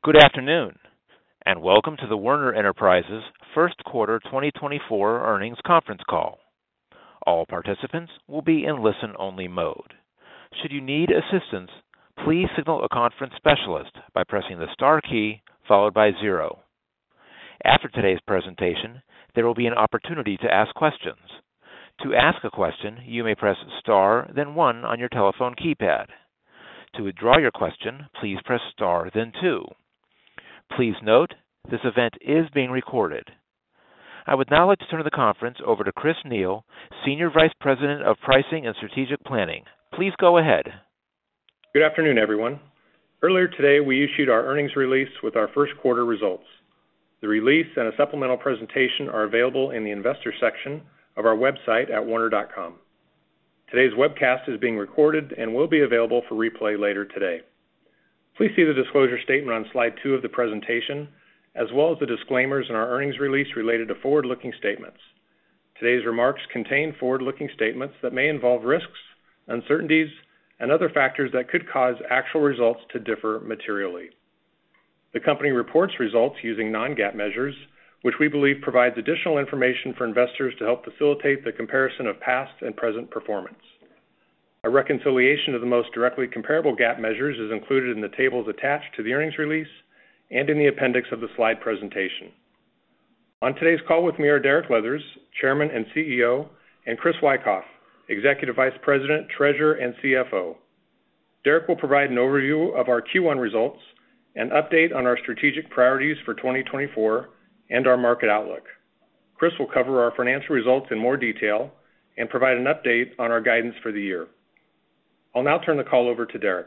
Good afternoon, and welcome to the Werner Enterprises First Quarter 2024 Earnings Conference Call. All participants will be in listen-only mode. Should you need assistance, please signal a conference specialist by pressing the star key followed by 0. After today's presentation, there will be an opportunity to ask questions. To ask a question, you may press star, then 1 on your telephone keypad. To withdraw your question, please press star, then 2. Please note, this event is being recorded. I would now like to turn the conference over to Chris Neal, Senior Vice President of Pricing and Strategic Planning. Please go ahead. Good afternoon, everyone. Earlier today, we issued our earnings release with our first quarter results. The release and a supplemental presentation are available in the investor section of our website at werner.com. Today's webcast is being recorded and will be available for replay later today. Please see the disclosure statement on slide 2 of the presentation, as well as the disclaimers in our earnings release related to forward-looking statements. Today's remarks contain forward-looking statements that may involve risks, uncertainties, and other factors that could cause actual results to differ materially. The company reports results using non-GAAP measures, which we believe provides additional information for investors to help facilitate the comparison of past and present performance. A reconciliation of the most directly comparable GAAP measures is included in the tables attached to the earnings release and in the appendix of the slide presentation. On today's call with me are Derek Leathers, Chairman and CEO, and Chris Wikoff, Executive Vice President, Treasurer, and CFO. Derek will provide an overview of our Q1 results and update on our strategic priorities for 2024 and our market outlook. Chris will cover our financial results in more detail and provide an update on our guidance for the year. I'll now turn the call over to Derek.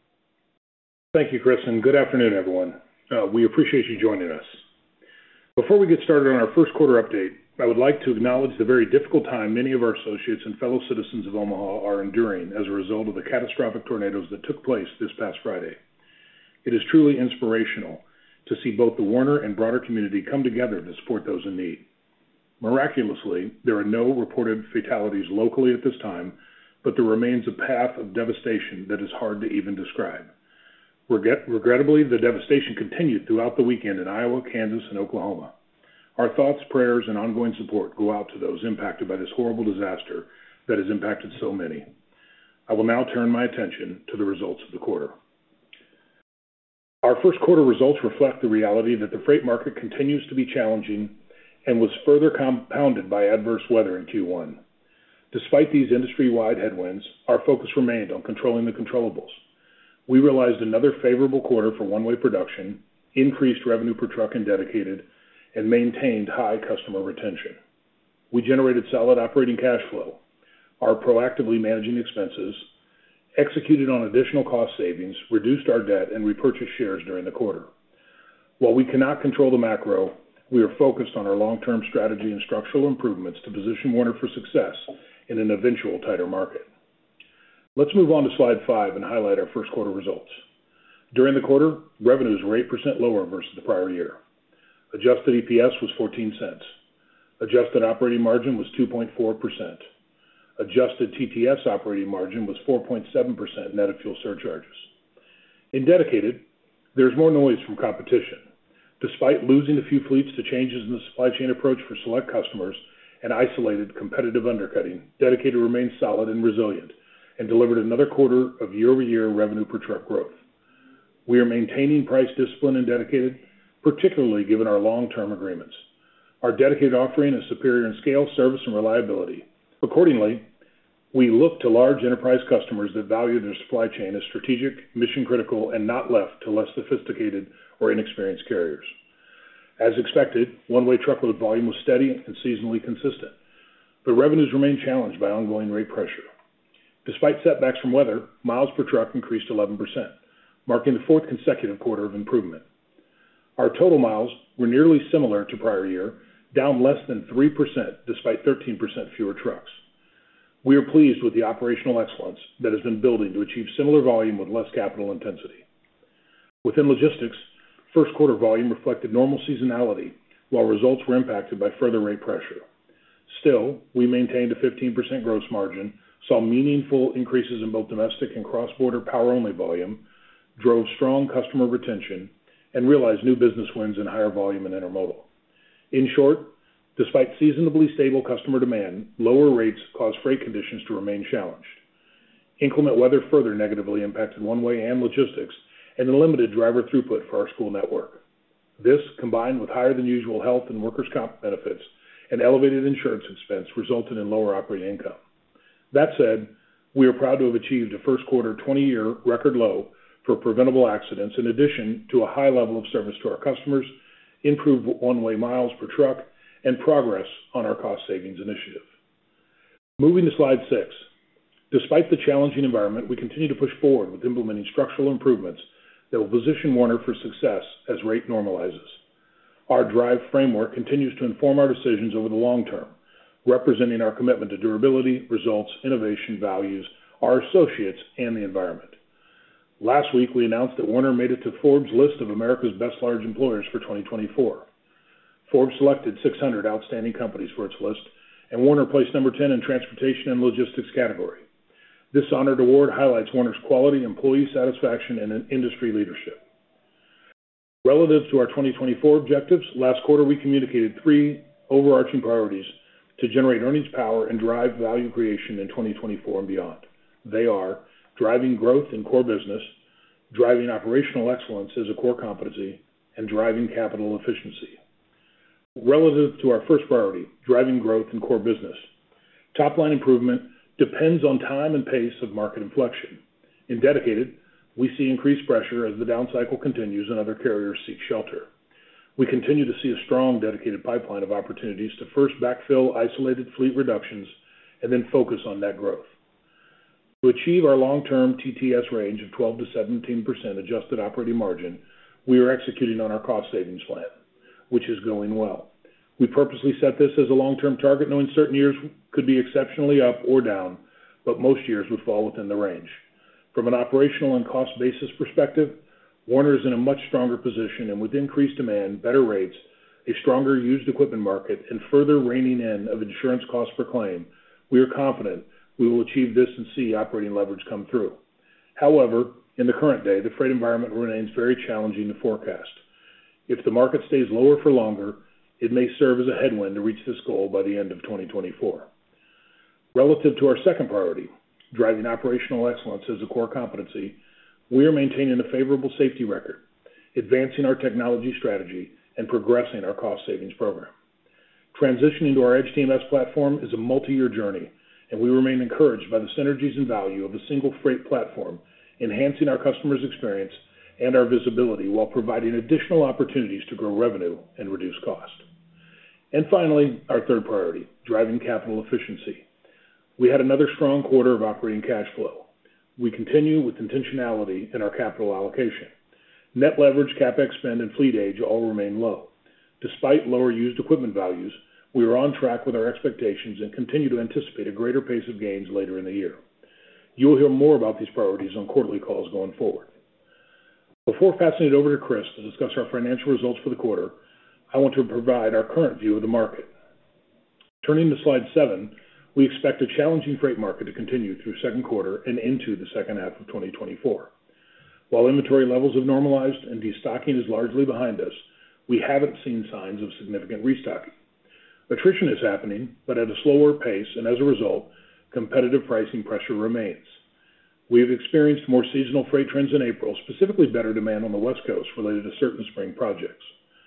Thank you, Chris, and good afternoon, everyone. We appreciate you joining us. Before we get started on our first quarter update, I would like to acknowledge the very difficult time many of our associates and fellow citizens of Omaha are enduring as a result of the catastrophic tornadoes that took place this past Friday. It is truly inspirational to see both the Werner and broader community come together to support those in need. Miraculously, there are no reported fatalities locally at this time, but there remains a path of devastation that is hard to even describe. Regrettably, the devastation continued throughout the weekend in Iowa, Kansas, and Oklahoma. Our thoughts, prayers, and ongoing support go out to those impacted by this horrible disaster that has impacted so many. I will now turn my attention to the results of the quarter. Our first quarter results reflect the reality that the freight market continues to be challenging and was further compounded by adverse weather in Q1. Despite these industry-wide headwinds, our focus remained on controlling the controllables. We realized another favorable quarter for one-way production, increased revenue per truck and dedicated, and maintained high customer retention. We generated solid operating cash flow, are proactively managing expenses, executed on additional cost savings, reduced our debt, and repurchased shares during the quarter. While we cannot control the macro, we are focused on our long-term strategy and structural improvements to position Werner for success in an eventual tighter market. Let's move on to slide 5 and highlight our first quarter results. During the quarter, revenues were 8% lower versus the prior year. Adjusted EPS was 14 cents. Adjusted operating margin was 2.4%. Adjusted TTS operating margin was 4.7% net of fuel surcharges. In dedicated, there's more noise from competition. Despite losing a few fleets to changes in the supply chain approach for select customers and isolated competitive undercutting, dedicated remains solid and resilient and delivered another quarter of year-over-year revenue per truck growth. We are maintaining price discipline in dedicated, particularly given our long-term agreements. Our dedicated offering is superior in scale, service, and reliability. Accordingly, we look to large enterprise customers that value their supply chain as strategic, mission-critical, and not left to less sophisticated or inexperienced carriers. As expected, one-way truckload volume was steady and seasonally consistent, but revenues remain challenged by ongoing rate pressure. Despite setbacks from weather, miles per truck increased 11%, marking the fourth consecutive quarter of improvement. Our total miles were nearly similar to prior year, down less than 3% despite 13% fewer trucks. We are pleased with the operational excellence that has been building to achieve similar volume with less capital intensity. Within logistics, first quarter volume reflected normal seasonality, while results were impacted by further rate pressure. Still, we maintained a 15% gross margin, saw meaningful increases in both domestic and cross-border power-only volume, drove strong customer retention, and realized new business wins in higher volume and intermodal. In short, despite seasonably stable customer demand, lower rates caused freight conditions to remain challenged. Inclement weather further negatively impacted one-way and logistics and limited driver throughput for our school network. This, combined with higher than usual health and workers' comp benefits and elevated insurance expense, resulted in lower operating income. That said, we are proud to have achieved a first quarter 20-year record low for preventable accidents, in addition to a high level of service to our customers, improved one-way miles per truck, and progress on our cost savings initiative. Moving to slide 6. Despite the challenging environment, we continue to push forward with implementing structural improvements that will position Werner for success as rate normalizes. Our DRIVE framework continues to inform our decisions over the long term, representing our commitment to durability, results, innovation, values, our associates, and the environment. Last week, we announced that Werner made it to Forbes' list of America's Best Large Employers for 2024. Forbes selected 600 outstanding companies for its list, and Werner placed number 10 in transportation and logistics category. This honored award highlights Werner's quality, employee satisfaction, and industry leadership. Relative to our 2024 objectives, last quarter we communicated 3 overarching priorities to generate earnings power and drive value creation in 2024 and beyond. They are driving growth in core business, driving operational excellence as a core competency, and driving capital efficiency. Relative to our first priority, driving growth in core business, top-line improvement depends on time and pace of market inflection. In dedicated, we see increased pressure as the down cycle continues and other carriers seek shelter. We continue to see a strong dedicated pipeline of opportunities to first backfill isolated fleet reductions and then focus on net growth. To achieve our long-term TTS range of 12 to 17% adjusted operating margin, we are executing on our cost savings plan, which is going well. We purposely set this as a long-term target, knowing certain years could be exceptionally up or down, but most years would fall within the range. From an operational and cost basis perspective, Werner is in a much stronger position, and with increased demand, better rates, a stronger used equipment market, and further reining in of insurance costs per claim, we are confident we will achieve this and see operating leverage come through. However, in the current day, the freight environment remains very challenging to forecast. If the market stays lower for longer, it may serve as a headwind to reach this goal by the end of 2024. Relative to our second priority, driving operational excellence as a core competency, we are maintaining a favorable safety record, advancing our technology strategy, and progressing our cost savings program. Transitioning to our Edge TMS platform is a multi-year journey, and we remain encouraged by the synergies and value of a single freight platform, enhancing our customers' experience and our visibility while providing additional opportunities to grow revenue and reduce cost. And finally, our third priority, driving capital efficiency. We had another strong quarter of operating cash flow. We continue with intentionality in our capital allocation. Net leverage, CapEx spend, and fleet age all remain low. Despite lower used equipment values, we are on track with our expectations and continue to anticipate a greater pace of gains later in the year. You will hear more about these priorities on quarterly calls going forward. Before passing it over to Chris to discuss our financial results for the quarter, I want to provide our current view of the market. Turning to slide 7, we expect a challenging freight market to continue through second quarter and into the second half of 2024. While inventory levels have normalized and destocking is largely behind us, we haven't seen signs of significant restocking. Attrition is happening, but at a slower pace, and as a result, competitive pricing pressure remains. We have experienced more seasonal freight trends in April, specifically better demand on the West Coast related to certain spring projects.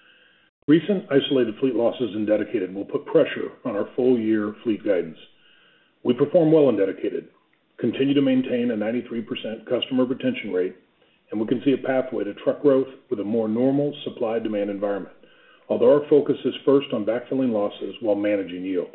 Recent isolated fleet losses in dedicated will put pressure on our full-year fleet guidance. We perform well in dedicated, continue to maintain a 93% customer retention rate, and we can see a pathway to truck growth with a more normal supply-demand environment, although our focus is first on backfilling losses while managing yield.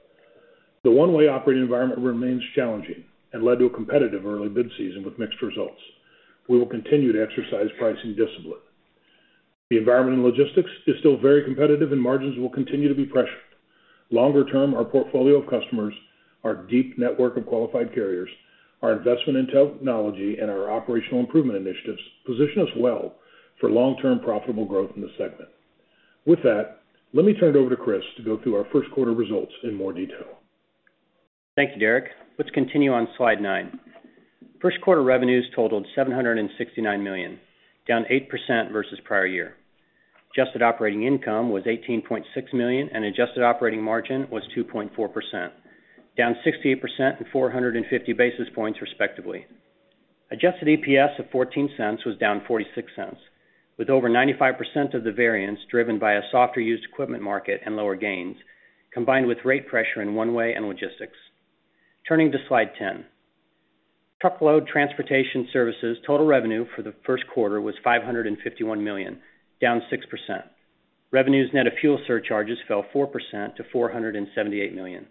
The one-way operating environment remains challenging and led to a competitive early bid season with mixed results. We will continue to exercise pricing discipline. The environment in logistics is still very competitive and margins will continue to be pressured. Longer term, our portfolio of customers, our deep network of qualified carriers, our investment in technology, and our operational improvement initiatives position us well for long-term profitable growth in this segment. With that, let me turn it over to Chris to go through our first quarter results in more detail. Thank you, Derek. Let's continue on slide 9. First quarter revenues totaled $769 million, down 8% versus prior year. Adjusted operating income was $18.6 million, and adjusted operating margin was 2.4%, down 68% and 450 basis points respectively. Adjusted EPS of 14 cents was down 46 cents, with over 95% of the variance driven by a softer used equipment market and lower gains, combined with rate pressure in one-way and logistics. Turning to slide 10. Truckload transportation services total revenue for the first quarter was $551 million, down 6%. Revenues net of fuel surcharges fell 4% to $478 million.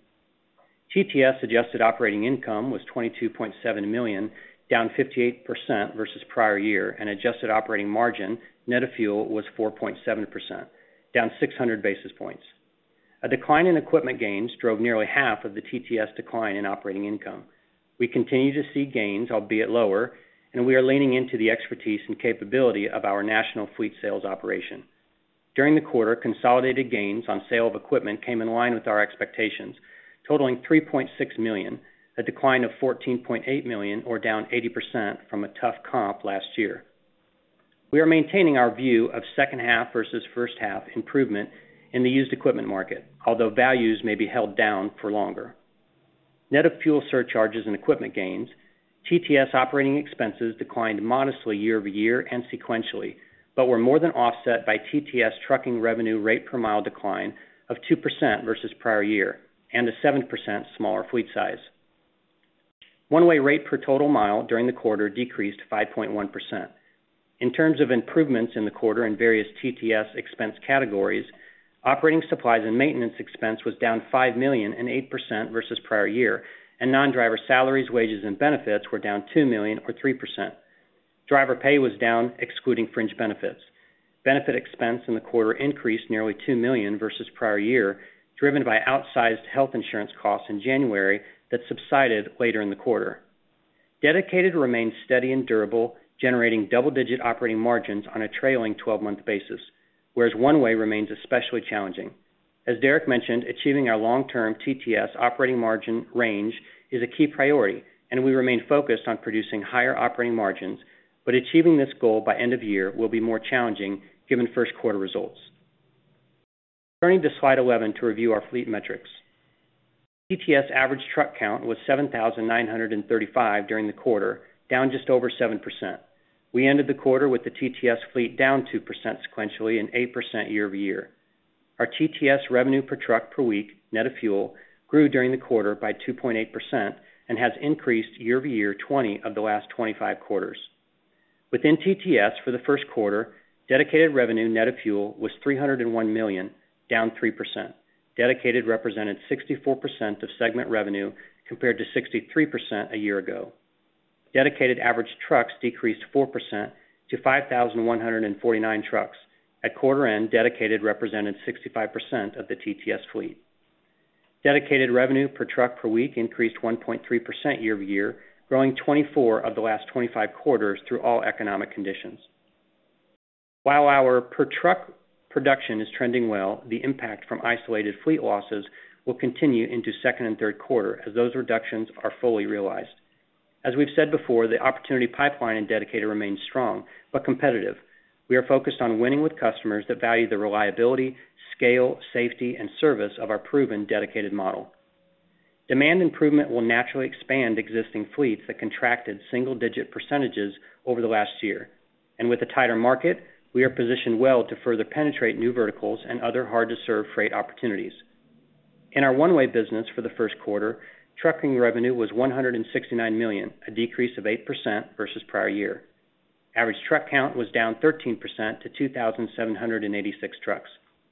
TTS adjusted operating income was $22.7 million, down 58% versus prior year, and adjusted operating margin net of fuel was 4.7%, down 600 basis points. A decline in equipment gains drove nearly half of the TTS decline in operating income. We continue to see gains, albeit lower, and we are leaning into the expertise and capability of our national fleet sales operation. During the quarter, consolidated gains on sale of equipment came in line with our expectations, totaling $3.6 million, a decline of $14.8 million, or down 80% from a tough comp last year. We are maintaining our view of second half versus first half improvement in the used equipment market, although values may be held down for longer. Net of fuel surcharges and equipment gains, TTS operating expenses declined modestly year over year and sequentially, but were more than offset by TTS trucking revenue rate per mile decline of 2% versus prior year and a 7% smaller fleet size. One-way rate per total mile during the quarter decreased 5.1%. In terms of improvements in the quarter in various TTS expense categories, operating supplies and maintenance expense was down $5 million and 8% versus prior year, and non-driver salaries, wages, and benefits were down $2 million or 3%. Driver pay was down, excluding fringe benefits. Benefit expense in the quarter increased nearly $2 million versus prior year, driven by outsized health insurance costs in January that subsided later in the quarter. Dedicated remains steady and durable, generating double-digit operating margins on a trailing 12-month basis, whereas one-way remains especially challenging. As Derek mentioned, achieving our long-term TTS operating margin range is a key priority, and we remain focused on producing higher operating margins, but achieving this goal by end of year will be more challenging given first quarter results. Turning to slide 11 to review our fleet metrics. TTS average truck count was 7,935 during the quarter, down just over 7%. We ended the quarter with the TTS fleet down 2% sequentially and 8% year over year. Our TTS revenue per truck per week, net of fuel, grew during the quarter by 2.8% and has increased year over year 20 of the last 25 quarters. Within TTS for the first quarter, dedicated revenue net of fuel was $301 million, down 3%. Dedicated represented 64% of segment revenue compared to 63% a year ago. Dedicated average trucks decreased 4% to 5,149 trucks. At quarter end, dedicated represented 65% of the TTS fleet. Dedicated revenue per truck per week increased 1.3% year over year, growing 24 of the last 25 quarters through all economic conditions. While our per truck production is trending well, the impact from isolated fleet losses will continue into second and third quarter as those reductions are fully realized. As we've said before, the opportunity pipeline in dedicated remains strong but competitive. We are focused on winning with customers that value the reliability, scale, safety, and service of our proven dedicated model. Demand improvement will naturally expand existing fleets that contracted single-digit percentages over the last year. And with a tighter market, we are positioned well to further penetrate new verticals and other hard-to-serve freight opportunities. In our one-way business for the first quarter, trucking revenue was $169 million, a decrease of 8% versus prior year. Average truck count was down 13% to 2,786 trucks.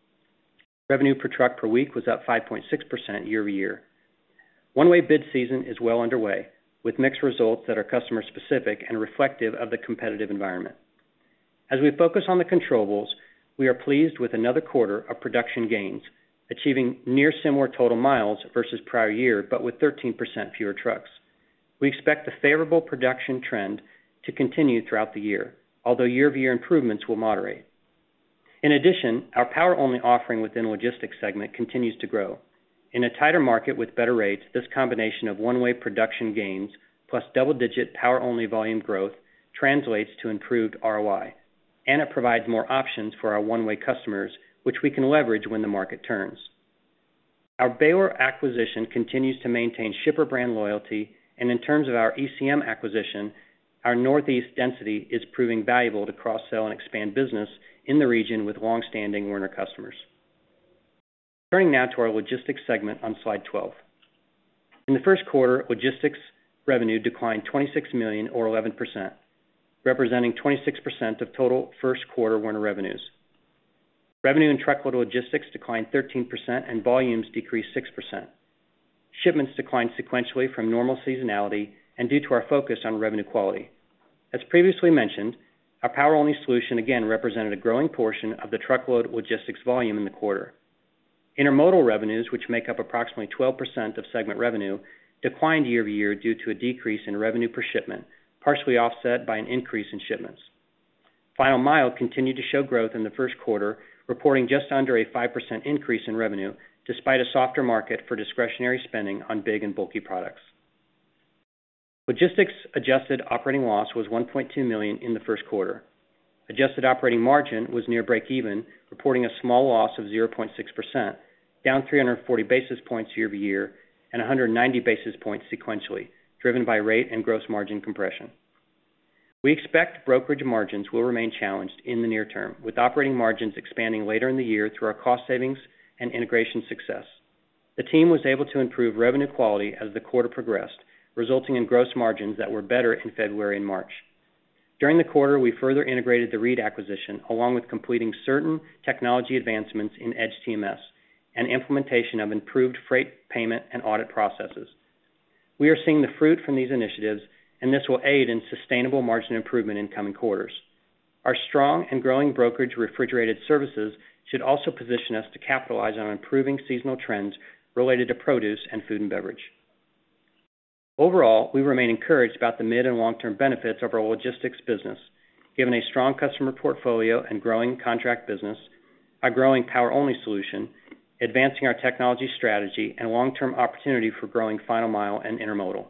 Revenue per truck per week was up 5.6% year over year. One-way bid season is well underway, with mixed results that are customer-specific and reflective of the competitive environment. As we focus on the controllables, we are pleased with another quarter of production gains, achieving near similar total miles versus prior year, but with 13% fewer trucks. We expect the favorable production trend to continue throughout the year, although year-over-year improvements will moderate. In addition, our power-only offering within the logistics segment continues to grow. In a tighter market with better rates, this combination of one-way production gains plus double-digit power-only volume growth translates to improved ROI, and it provides more options for our one-way customers, which we can leverage when the market turns. Our Baylor acquisition continues to maintain shipper brand loyalty, and in terms of our ECM acquisition, our Northeast density is proving valuable to cross-sell and expand business in the region with long-standing Werner customers. Turning now to our logistics segment on slide 12. In the first quarter, logistics revenue declined $26 million or 11%, representing 26% of total first quarter Werner revenues. Revenue in truckload logistics declined 13% and volumes decreased 6%. Shipments declined sequentially from normal seasonality and due to our focus on revenue quality. As previously mentioned, our power-only solution again represented a growing portion of the truckload logistics volume in the quarter. Intermodal revenues, which make up approximately 12% of segment revenue, declined year-over-year due to a decrease in revenue per shipment, partially offset by an increase in shipments. Final Mile continued to show growth in the first quarter, reporting just under a 5% increase in revenue, despite a softer market for discretionary spending on big and bulky products. Logistics adjusted operating loss was $1.2 million in the first quarter. Adjusted operating margin was near break-even, reporting a small loss of 0.6%, down 340 basis points year-over-year and 190 basis points sequentially, driven by rate and gross margin compression. We expect brokerage margins will remain challenged in the near term, with operating margins expanding later in the year through our cost savings and integration success. The team was able to improve revenue quality as the quarter progressed, resulting in gross margins that were better in February and March. During the quarter, we further integrated the Reed acquisition, along with completing certain technology advancements in Edge TMS and implementation of improved freight payment and audit processes. We are seeing the fruit from these initiatives, and this will aid in sustainable margin improvement in coming quarters. Our strong and growing brokerage refrigerated services should also position us to capitalize on improving seasonal trends related to produce and food and beverage. Overall, we remain encouraged about the mid and long-term benefits of our logistics business, given a strong customer portfolio and growing contract business, our growing power-only solution, advancing our technology strategy, and long-term opportunity for growing final mile and intermodal.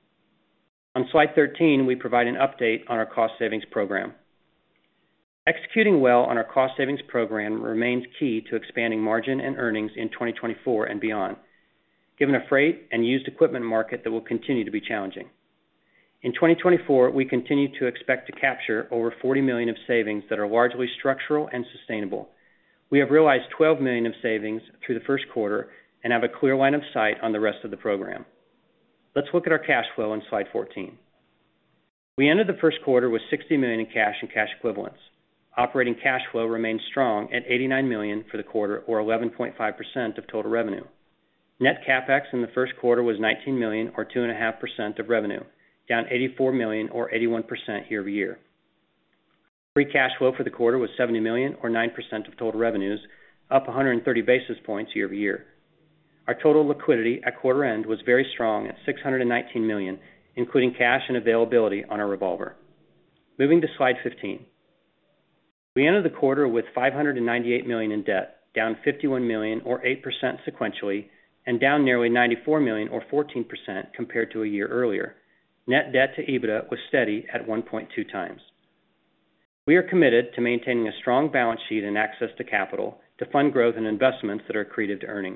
On slide 13, we provide an update on our cost savings program. Executing well on our cost savings program remains key to expanding margin and earnings in 2024 and beyond, given a freight and used equipment market that will continue to be challenging. In 2024, we continue to expect to capture over $40 million of savings that are largely structural and sustainable. We have realized $12 million of savings through the first quarter and have a clear line of sight on the rest of the program. Let's look at our cash flow on slide 14. We ended the first quarter with $60 million in cash and cash equivalents. Operating cash flow remained strong at $89 million for the quarter, or 11.5% of total revenue. Net CapEx in the first quarter was $19 million, or 2.5% of revenue, down $84 million, or 81% year-over-year. Free cash flow for the quarter was $70 million, or 9% of total revenues, up 130 basis points year-over-year. Our total liquidity at quarter end was very strong at $619 million, including cash and availability on our revolver. Moving to slide 15. We ended the quarter with $598 million in debt, down $51 million, or 8% sequentially, and down nearly $94 million, or 14% compared to a year earlier. Net debt to EBITDA was steady at 1.2 times. We are committed to maintaining a strong balance sheet and access to capital to fund growth and investments that are accretive to earnings.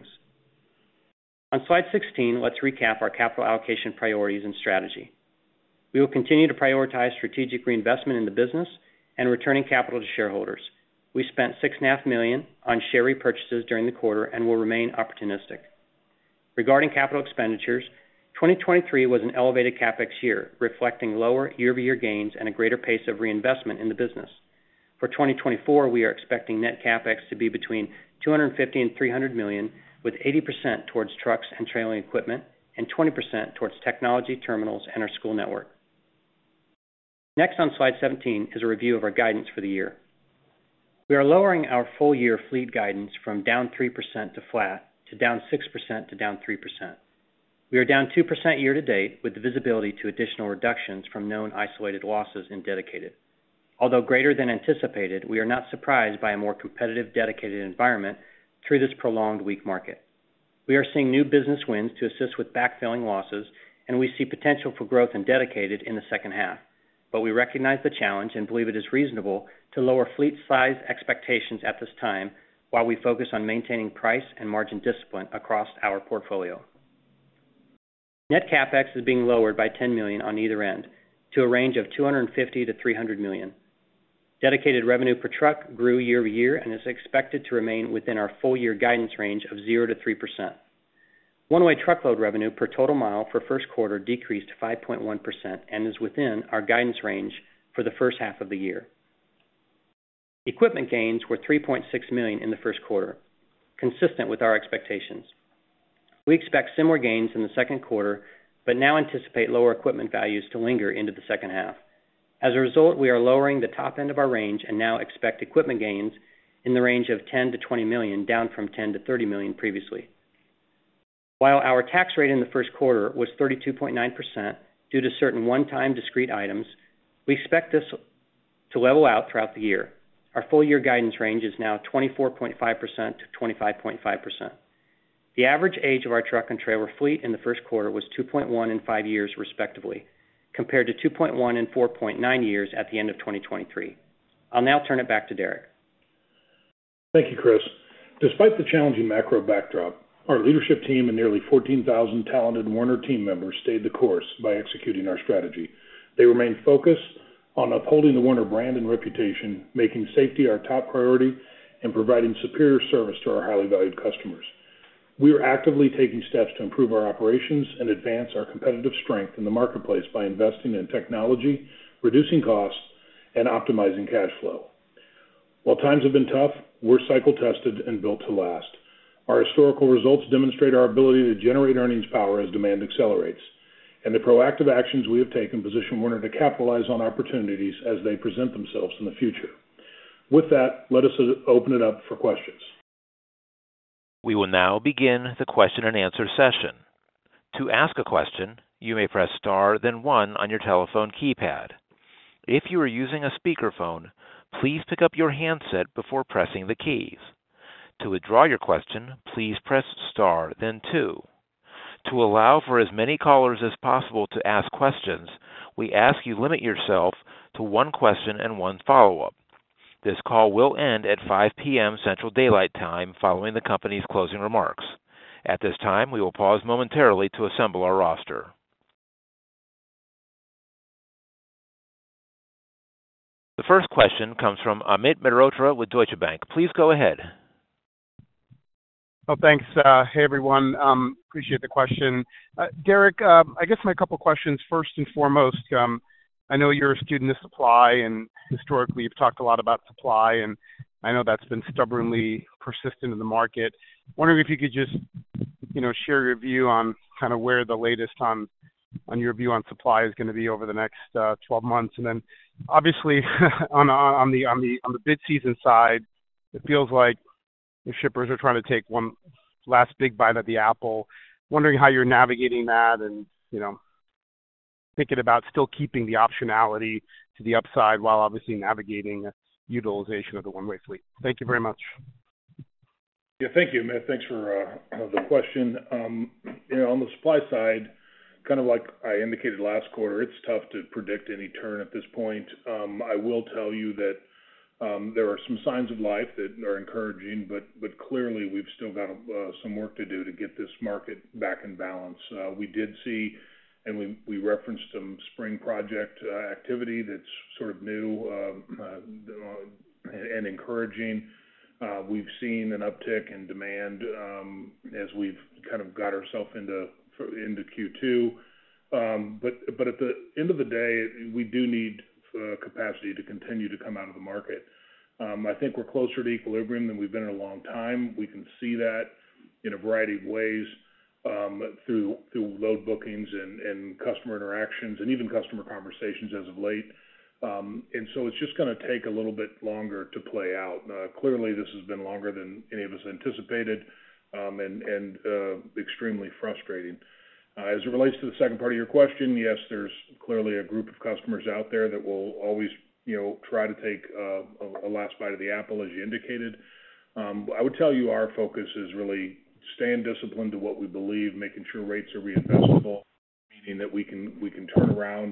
On slide 16, let's recap our capital allocation priorities and strategy. We will continue to prioritize strategic reinvestment in the business and returning capital to shareholders. We spent $6.5 million on share repurchases during the quarter and will remain opportunistic. Regarding capital expenditures, 2023 was an elevated CapEx year, reflecting lower year-over-year gains and a greater pace of reinvestment in the business. For 2024, we are expecting net CapEx to be between $250 and $300 million, with 80% towards trucks and trailing equipment and 20% towards technology, terminals, and our school network. Next on slide 17 is a review of our guidance for the year. We are lowering our full-year fleet guidance from down 3% to flat to down 6% to down 3%. We are down 2% year-to-date with the visibility to additional reductions from known isolated losses in dedicated. Although greater than anticipated, we are not surprised by a more competitive dedicated environment through this prolonged weak market. We are seeing new business wins to assist with backfilling losses, and we see potential for growth in dedicated in the second half. but we recognize the challenge and believe it is reasonable to lower fleet size expectations at this time while we focus on maintaining price and margin discipline across our portfolio. Net CapEx is being lowered by $10 million on either end to a range of $250 to $300 million. Dedicated revenue per truck grew year over year and is expected to remain within our full-year guidance range of 0 to 3%. One-way truckload revenue per total mile for first quarter decreased 5.1% and is within our guidance range for the first half of the year. Equipment gains were $3.6 million in the first quarter, consistent with our expectations. We expect similar gains in the second quarter, but now anticipate lower equipment values to linger into the second half. As a result, we are lowering the top end of our range and now expect equipment gains in the range of $10 to $20 million, down from $10 to $30 million previously. While our tax rate in the first quarter was 32.9% due to certain one-time discrete items, we expect this to level out throughout the year. Our full-year guidance range is now 24.5% to 25.5%. The average age of our truck and trailer fleet in the first quarter was 2.1 and 5 years, respectively, compared to 2.1 and 4.9 years at the end of 2023. I'll now turn it back to Derek. Thank you, Chris. Despite the challenging macro backdrop, our leadership team and nearly 14,000 talented Werner team members stayed the course by executing our strategy. They remained focused on upholding the Werner brand and reputation, making safety our top priority, and providing superior service to our highly valued customers. We are actively taking steps to improve our operations and advance our competitive strength in the marketplace by investing in technology, reducing costs, and optimizing cash flow. While times have been tough, we're cycle-tested and built to last. Our historical results demonstrate our ability to generate earnings power as demand accelerates, and the proactive actions we have taken position Werner to capitalize on opportunities as they present themselves in the future. With that, let us open it up for questions. We will now begin the question and answer session. To ask a question, you may press star, then 1 on your telephone keypad. If you are using a speakerphone, please pick up your handset before pressing the keys. To withdraw your question, please press star, then 2. To allow for as many callers as possible to ask questions, we ask you limit yourself to one question and one follow-up. This call will end at 5 p.m. Central Daylight Time following the company's closing remarks. At this time, we will pause momentarily to assemble our roster. The first question comes from Amit Mehrotra with Deutsche Bank. Please go ahead. Oh, thanks. Hey, everyone. Appreciate the question. Derek, I guess my couple questions. First and foremost, I know you're a student of supply, and historically you've talked a lot about supply, and I know that's been stubbornly persistent in the market. Wondering if you could just, share your view on kind of where the latest on your view on supply is going to be over the next 12 months, and then obviously on the bid season side, it feels like the shippers are trying to take one last big bite at the apple. Wondering how you're navigating that and, thinking about still keeping the optionality to the upside while obviously navigating utilization of the one-way fleet. Thank you very much. Yeah, thank you, Matt. Thanks for the question. On the supply side, kind of like I indicated last quarter, it's tough to predict any turn at this point. I will tell you that there are some signs of life that are encouraging, but clearly we've still got some work to do to get this market back in balance. We did see, and we referenced some spring project activity that's sort of new and encouraging. We've seen an uptick in demand as we've kind of got ourselves into Q2. But at the end of the day, we do need capacity to continue to come out of the market. I think we're closer to equilibrium than we've been in a long time. We can see that in a variety of ways through load bookings and customer interactions and even customer conversations as of late. And so it's just going to take a little bit longer to play out. Clearly, this has been longer than any of us anticipated and extremely frustrating. As it relates to the second part of your question, yes, there's clearly a group of customers out there that will always, try to take a last bite of the apple, as you indicated. I would tell you our focus is really staying disciplined to what we believe, making sure rates are reinvestable, meaning that we can turn around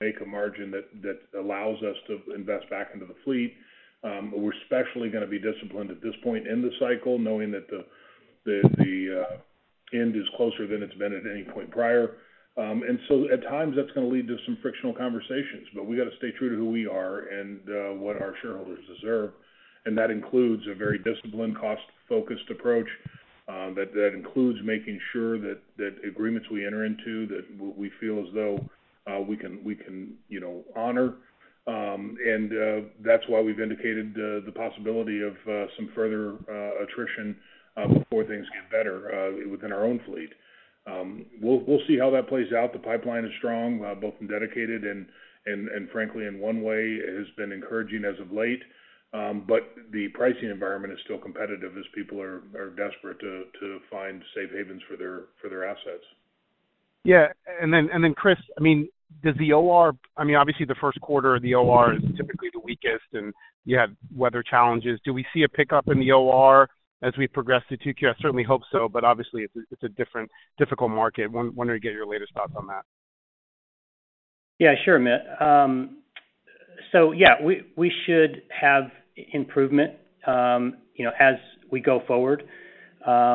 make a margin that allows us to invest back into the fleet. We're especially going to be disciplined at this point in the cycle, knowing that the end is closer than it's been at any point prior. And so at times that's going to lead to some frictional conversations, but we got to stay true to who we are and what our shareholders deserve. And that includes a very disciplined, cost-focused approach. That includes making sure that agreements we enter into that we feel as though we can honor. And that's why we've indicated the possibility of some further attrition before things get better within our own fleet. We'll see how that plays out. The pipeline is strong, both in dedicated and frankly in one way has been encouraging as of late. But the pricing environment is still competitive as people are desperate to find safe havens for their assets. Yeah, and then Chris, I mean, does the OR? I mean, obviously the first quarter of the OR is typically the weakest, and you had weather challenges. Do we see a pickup in the OR as we progress to 2Q? I certainly hope so, but obviously it's a difficult market. Wondering to get your latest thoughts on that. Yeah, sure, Amit. So yeah, we should have improvement, as we go forward. Our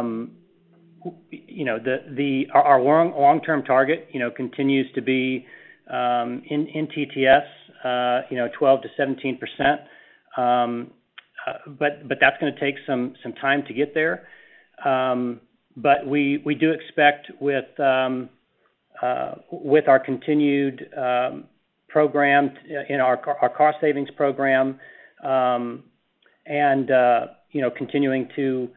long-term target, continues to be in TTS, 12 to 17%. But that's going to take some time to get there. But we do expect with our continued program in our cost savings program, and continuing to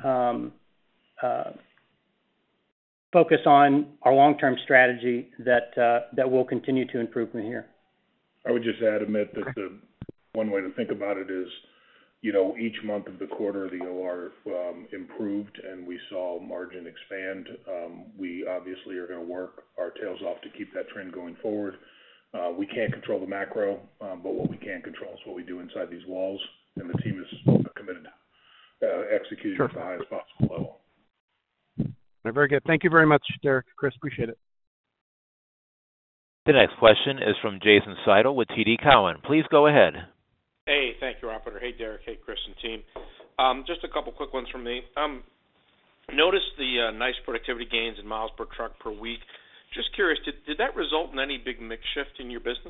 focus on our long-term strategy that will continue to improve from here. I would just add, Amit, that the one way to think about it is, each month of the quarter, the OR improved and we saw margin expand. We obviously are going to work our tails off to keep that trend going forward. We can't control the macro, but what we can control is what we do inside these walls, and the team is committed to executing at the highest possible level. Very good. Thank you very much, Derek. Chris, appreciate it. The next question is from Jason Seidl with TD Cowen. Please go ahead. Hey, thank you, operator. Hey, Derek. Hey, Chris and team. Just a couple quick ones from me. Noticed the nice productivity gains in miles per truck per week. Just curious, did that result in any big mix shift in your business?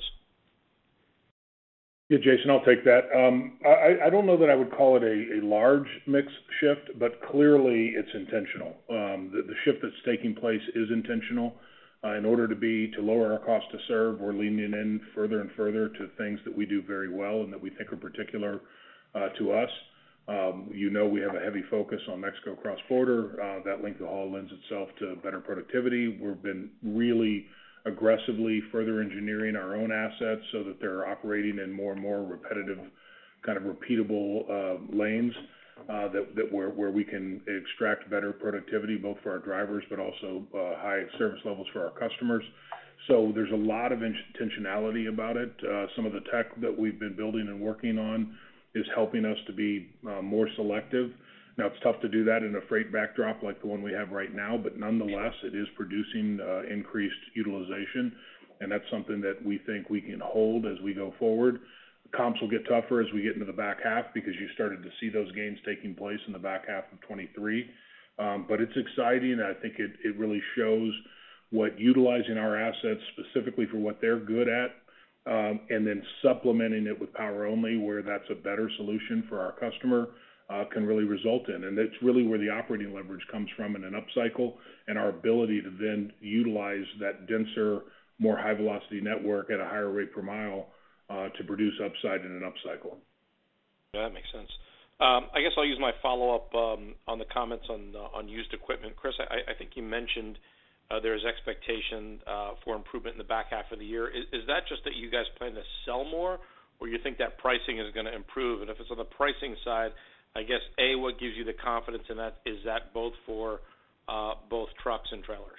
Yeah, Jason, I'll take that. I don't know that I would call it a large mix shift, but clearly it's intentional. The shift that's taking place is intentional. In order to lower our cost to serve, we're leaning in further and further to things that we do very well and that we think are particular to us. We have a heavy focus on Mexico cross-border. That length of haul lends itself to better productivity. We've been really aggressively further engineering our own assets so that they're operating in more and more repetitive, kind of repeatable lanes where we can extract better productivity both for our drivers but also high service levels for our customers. So there's a lot of intentionality about it. Some of the tech that we've been building and working on is helping us to be more selective. Now, it's tough to do that in a freight backdrop like the one we have right now, but nonetheless, it is producing increased utilization, and that's something that we think we can hold as we go forward. Comps will get tougher as we get into the back half because you started to see those gains taking place in the back half of 23. But it's exciting, and I think it really shows what utilizing our assets specifically for what they're good at, and then supplementing it with power only where that's a better solution for our customer can really result in. And that's really where the operating leverage comes from in an upcycle, and our ability to then utilize that denser, more high-velocity network at a higher rate per mile to produce upside in an upcycle. Yeah, that makes sense. I guess I'll use my follow-up on the comments on used equipment. Chris, I think you mentioned there is expectation for improvement in the back half of the year. Is that just that you guys plan to sell more, or you think that pricing is going to improve? And if it's on the pricing side, I guess, A, what gives you the confidence in that? Is that both for both trucks and trailers?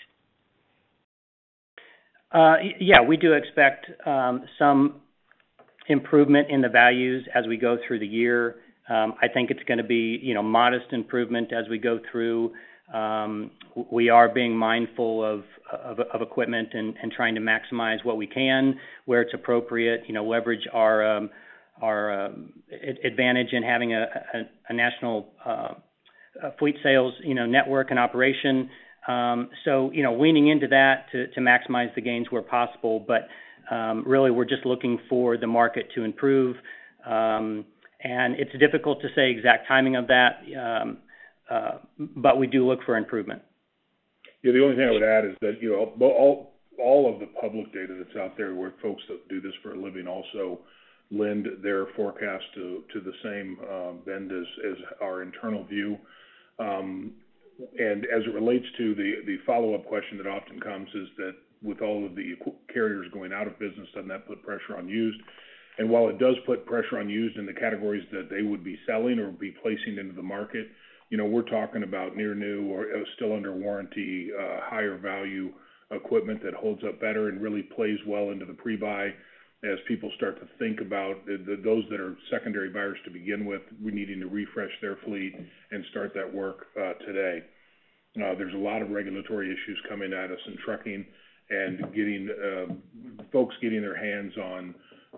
Yeah, we do expect some improvement in the values as we go through the year. I think it's going to be, modest improvement as we go through We are being mindful of equipment and trying to maximize what we can where it's appropriate. Leverage our advantage in having a national fleet sales network and operation. Leaning into that to maximize the gains where possible, but really we're just looking for the market to improve, and it's difficult to say exact timing of that, but we do look for improvement. Yeah, the only thing I would add is that all of the public data that's out there, where folks that do this for a living also lend their forecast to the same bend as our internal view. And as it relates to the follow-up question that often comes is that with all of the carriers going out of business, doesn't that put pressure on used? And while it does put pressure on used in the categories that they would be selling or be placing into the market, we're talking about near new or still under warranty, higher value equipment that holds up better and really plays well into the pre-buy as people start to think about those that are secondary buyers to begin with, we needing to refresh their fleet and start that work today. There's a lot of regulatory issues coming at us in trucking, and getting folks getting their hands on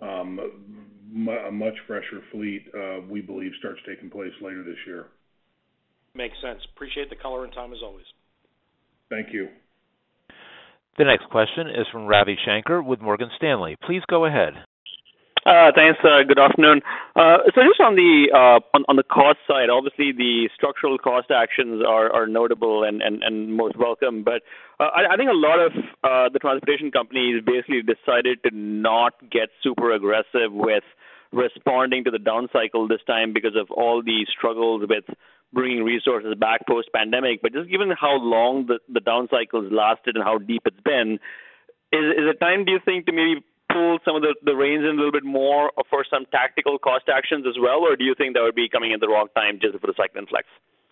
a much fresher fleet, we believe starts taking place later this year. Makes sense. Appreciate the color and time as always. Thank you. The next question is from Ravi Shankar with Morgan Stanley. Please go ahead. Thanks. Good afternoon. So just on the cost side, obviously the structural cost actions are notable and most welcome. But I think a lot of the transportation companies basically decided to not get super aggressive with responding to the down cycle this time because of all the struggles with bringing resources back post-pandemic. But just given how long the down cycle has lasted and how deep it's been, is it time, do you think, to maybe pull some of the reins in a little bit more for some tactical cost actions as well, or do you think that would be coming at the wrong time just for the cycle inflex?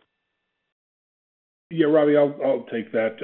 Yeah, Robbie, I'll take that.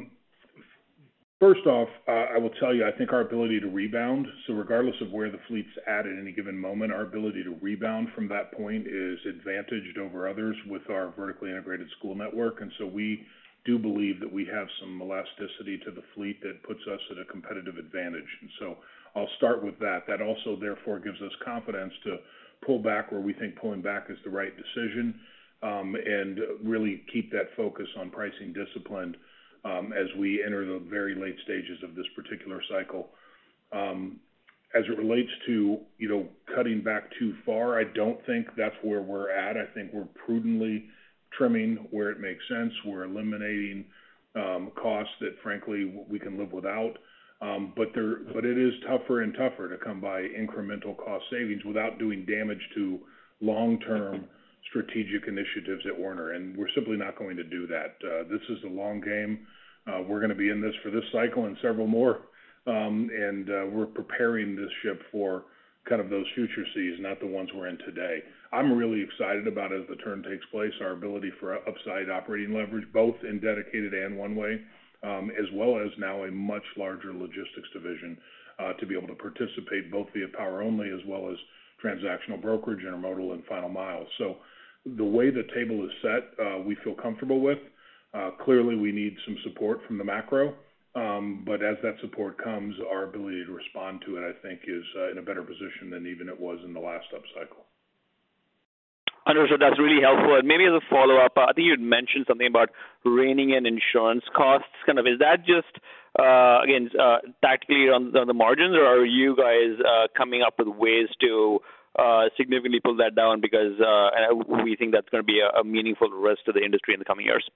First off, I will tell you, I think our ability to rebound, so regardless of where the fleet's at any given moment, our ability to rebound from that point is advantaged over others with our vertically integrated school network. And so we do believe that we have some elasticity to the fleet that puts us at a competitive advantage. And so I'll start with that. That also, therefore, gives us confidence to pull back where we think pulling back is the right decision, and really keep that focus on pricing discipline as we enter the very late stages of this particular cycle. As it relates to, cutting back too far, I don't think that's where we're at. I think we're prudently trimming where it makes sense. We're eliminating costs that, frankly, we can live without. But it is tougher and tougher to come by incremental cost savings without doing damage to long-term strategic initiatives at Werner, and we're simply not going to do that. This is a long game. We're going to be in this for this cycle and several more, and we're preparing this ship for kind of those future seas, not the ones we're in today. I'm really excited about, as the turn takes place, our ability for upside operating leverage, both in dedicated and one-way, as well as now a much larger logistics division to be able to participate both via power only as well as transactional brokerage, intermodal, and final mile. So the way the table is set, we feel comfortable with. Clearly, we need some support from the macro, but as that support comes, our ability to respond to it, I think, is in a better position than even it was in the last upcycle. Understood. That's really helpful. And maybe as a follow-up, I think you had mentioned something about reining in insurance costs. Is that just, tactically on the margins, or are you guys coming up with ways to significantly pull that down because we think that's going to be a meaningful risk to the industry in the coming years?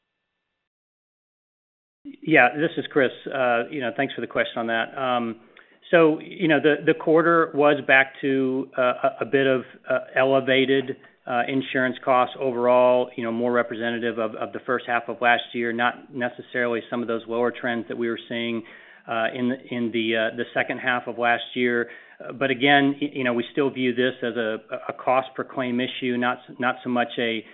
Yeah, this is Chris. Thanks for the question on that. So, the quarter was back to a bit of elevated insurance costs overall, more representative of the first half of last year, not necessarily some of those lower trends that we were seeing in the second half of last year. But again, we still view this as a cost per claim issue, not so much a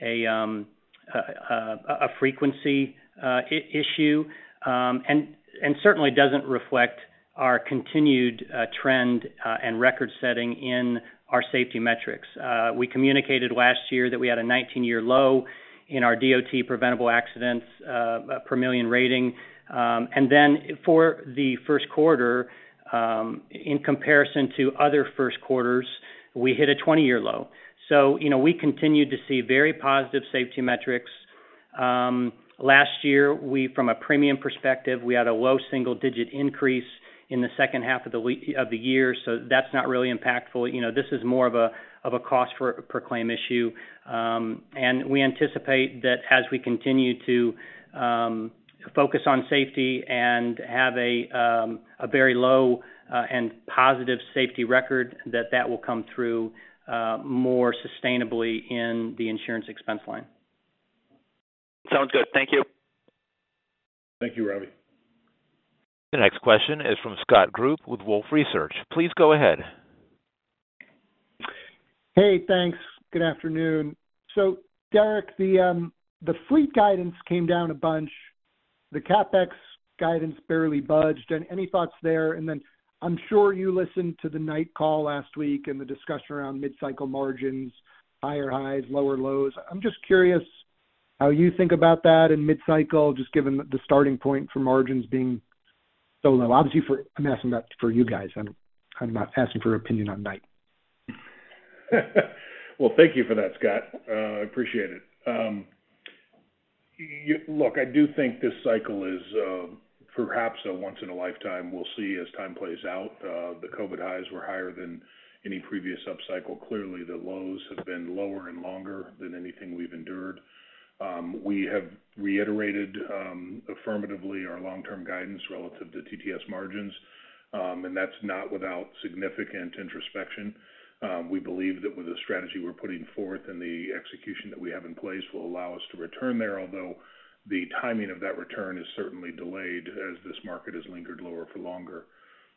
frequency issue, and certainly doesn't reflect our continued trend and record setting in our safety metrics. We communicated last year that we had a 19-year low in our DOT preventable accidents per million rating. And then for the first quarter, in comparison to other first quarters, we hit a 20-year low. So, we continued to see very positive safety metrics. Last year, from a premium perspective, we had a low single-digit increase in the second half of the year, so that's not really impactful. This is more of a cost per claim issue, and we anticipate that as we continue to focus on safety and have a very low and positive safety record, that will come through more sustainably in the insurance expense line. Sounds good. Thank you. Thank you, Ravi. The next question is from Scott Group with Wolfe Research. Please go ahead. Hey, thanks. Good afternoon. So, Derek, the fleet guidance came down a bunch. The CapEx guidance barely budged. And any thoughts there? And then I'm sure you listened to the night call last week and the discussion around mid-cycle margins, higher highs, lower lows. I'm just curious how you think about that in mid-cycle, just given the starting point for margins being so low. Obviously, I'm asking that for you guys. I'm not asking for your opinion on night. Well, thank you for that, Scott. I appreciate it. Look, I do think this cycle is perhaps a once in a lifetime. We'll see as time plays out. The COVID highs were higher than any previous upcycle. Clearly, the lows have been lower and longer than anything we've endured. We have reiterated affirmatively our long-term guidance relative to TTS margins, and that's not without significant introspection. We believe that with the strategy we're putting forth and the execution that we have in place will allow us to return there, although the timing of that return is certainly delayed as this market has lingered lower for longer.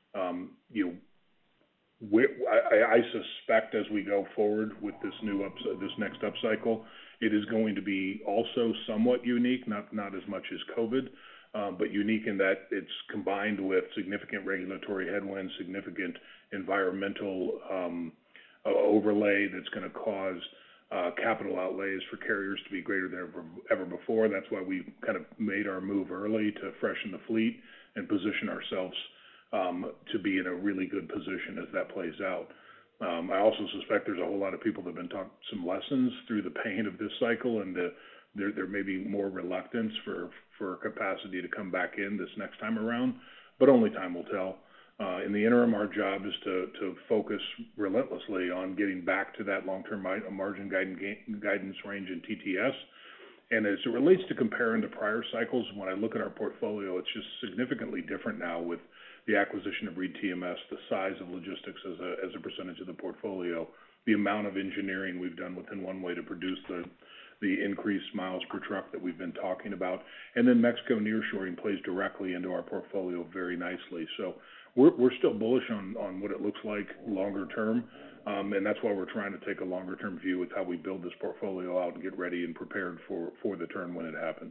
I suspect as we go forward with this next upcycle, it is going to be also somewhat unique, not as much as COVID, but unique in that it's combined with significant regulatory headwinds, significant environmental overlay that's going to cause capital outlays for carriers to be greater than ever before. That's why we kind of made our move early to freshen the fleet and position ourselves to be in a really good position as that plays out. I also suspect there's a whole lot of people that have been taught some lessons through the pain of this cycle, and there may be more reluctance for capacity to come back in this next time around, but only time will tell. In the interim, our job is to focus relentlessly on getting back to that long-term margin guidance range in TTS. And as it relates to comparing to prior cycles, when I look at our portfolio, it's just significantly different now with the acquisition of Reed TMS, the size of logistics as a percentage of the portfolio, the amount of engineering we've done within One-Way to produce the increased miles per truck that we've been talking about. And then Mexico nearshoring plays directly into our portfolio very nicely. So we're still bullish on what it looks like longer term, and that's why we're trying to take a longer term view with how we build this portfolio out and get ready and prepared for the turn when it happens.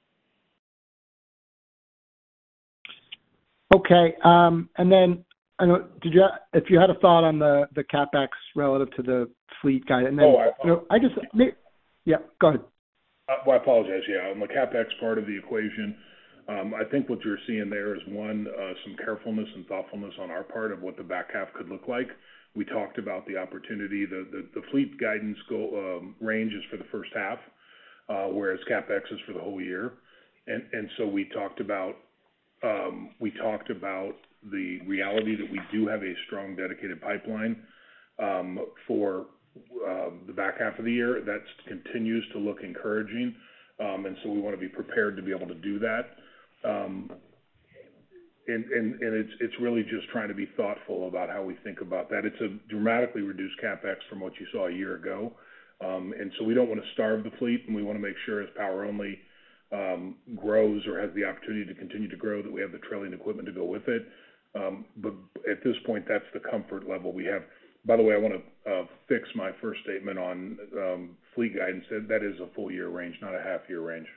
Okay, and then I know, if you had a thought on the CapEx relative to the fleet guide, and then yeah, go ahead. Well, I apologize. Yeah, on the CapEx part of the equation, I think what you're seeing there is some carefulness and thoughtfulness on our part of what the back half could look like. We talked about the opportunity. The fleet guidance range is for the first half, whereas CapEx is for the whole year, and so we talked about the reality that we do have a strong dedicated pipeline for the back half of the year. That continues to look encouraging, and so we want to be prepared to be able to do that. And it's really just trying to be thoughtful about how we think about that. It's a dramatically reduced CapEx from what you saw a year ago, and so we don't want to starve the fleet, and we want to make sure as Power Only grows or has the opportunity to continue to grow, that we have the trailing equipment to go with it. But at this point, that's the comfort level we have. By the way, I want to fix my first statement on fleet guidance. That is a full year range, not a half year range.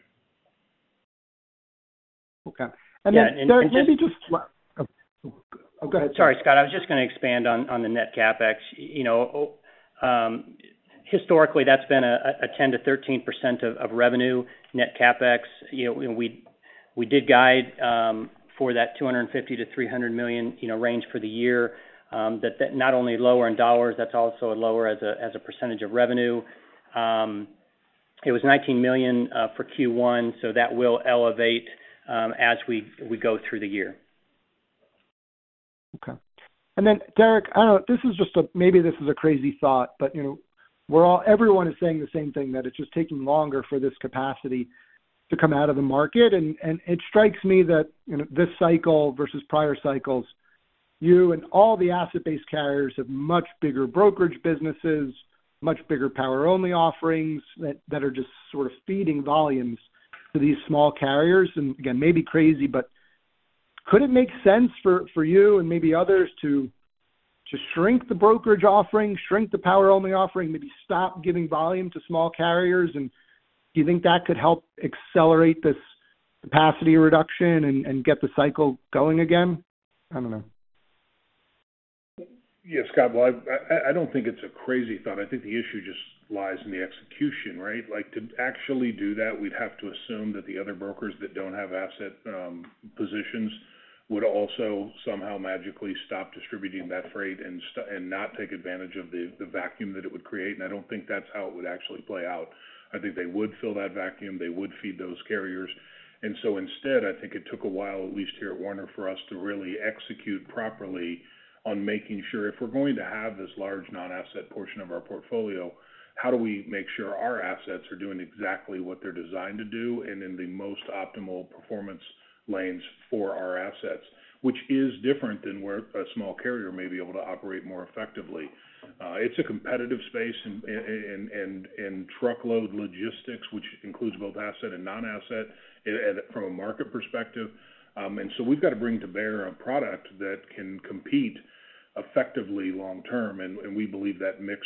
Okay. And then Derek, maybe just go ahead. Sorry, Scott. I was just going to expand on the net CapEx. historically, that's been a 10 to 13% of revenue net CapEx. We did guide for that 250 to 300 million range for the year. That not only lower in dollars, that's also lower as a percentage of revenue. It was 19 million for Q1, so that will elevate as we go through the year. Okay. And then, Derek, I don't know, this is just maybe this is a crazy thought, but, everyone is saying the same thing, that it's just taking longer for this capacity to come out of the market. And it strikes me that, this cycle versus prior cycles, you and all the asset-based carriers have much bigger brokerage businesses, much bigger power-only offerings that are just sort of feeding volumes to these small carriers. And again, maybe crazy, but could it make sense for you and maybe others to shrink the brokerage offering, shrink the power-only offering, maybe stop giving volume to small carriers? And do you think that could help accelerate this capacity reduction and get the cycle going again? I don't know. Yeah, Scott, well, I don't think it's a crazy thought. I think the issue just lies in the execution, right? Like, to actually do that, we'd have to assume that the other brokers that don't have asset positions would also somehow magically stop distributing that freight and not take advantage of the vacuum that it would create. And I don't think that's how it would actually play out. I think they would fill that vacuum. They would feed those carriers. And so instead, I think it took a while, at least here at Werner, for us to really execute properly on making sure, if we're going to have this large non-asset portion of our portfolio, how do we make sure our assets are doing exactly what they're designed to do and in the most optimal performance lanes for our assets, which is different than where a small carrier may be able to operate more effectively. It's a competitive space in truckload logistics, which includes both asset and non-asset from a market perspective. And so we've got to bring to bear a product that can compete effectively long term, and we believe that mixed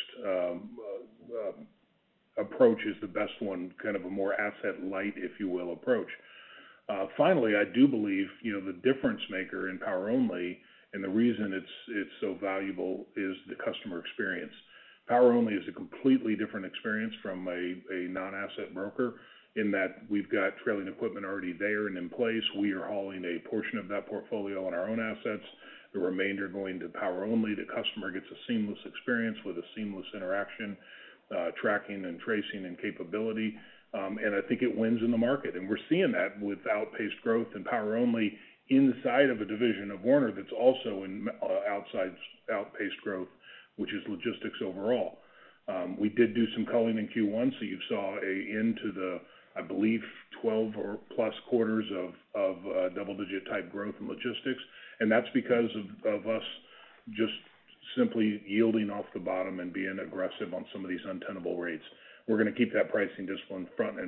approach is the best one, kind of a more asset light, if you will, approach. Finally, I do believe the difference maker in power only, and the reason it's so valuable, is the customer experience. Power only is a completely different experience from a non-asset broker, in that we've got trailing equipment already there and in place. We are hauling a portion of that portfolio on our own assets, the remainder going to power only. The customer gets a seamless experience with a seamless interaction, tracking and tracing and capability. And I think it wins in the market. And we're seeing that with outpaced growth and power only inside of a division of Werner that's also in outpaced growth, which is logistics overall. We did do some culling in Q1, so you saw into the, I believe, 12 or plus quarters of double-digit type growth in logistics, and that's because of us just simply yielding off the bottom and being aggressive on some of these untenable rates. We're going to keep that pricing discipline front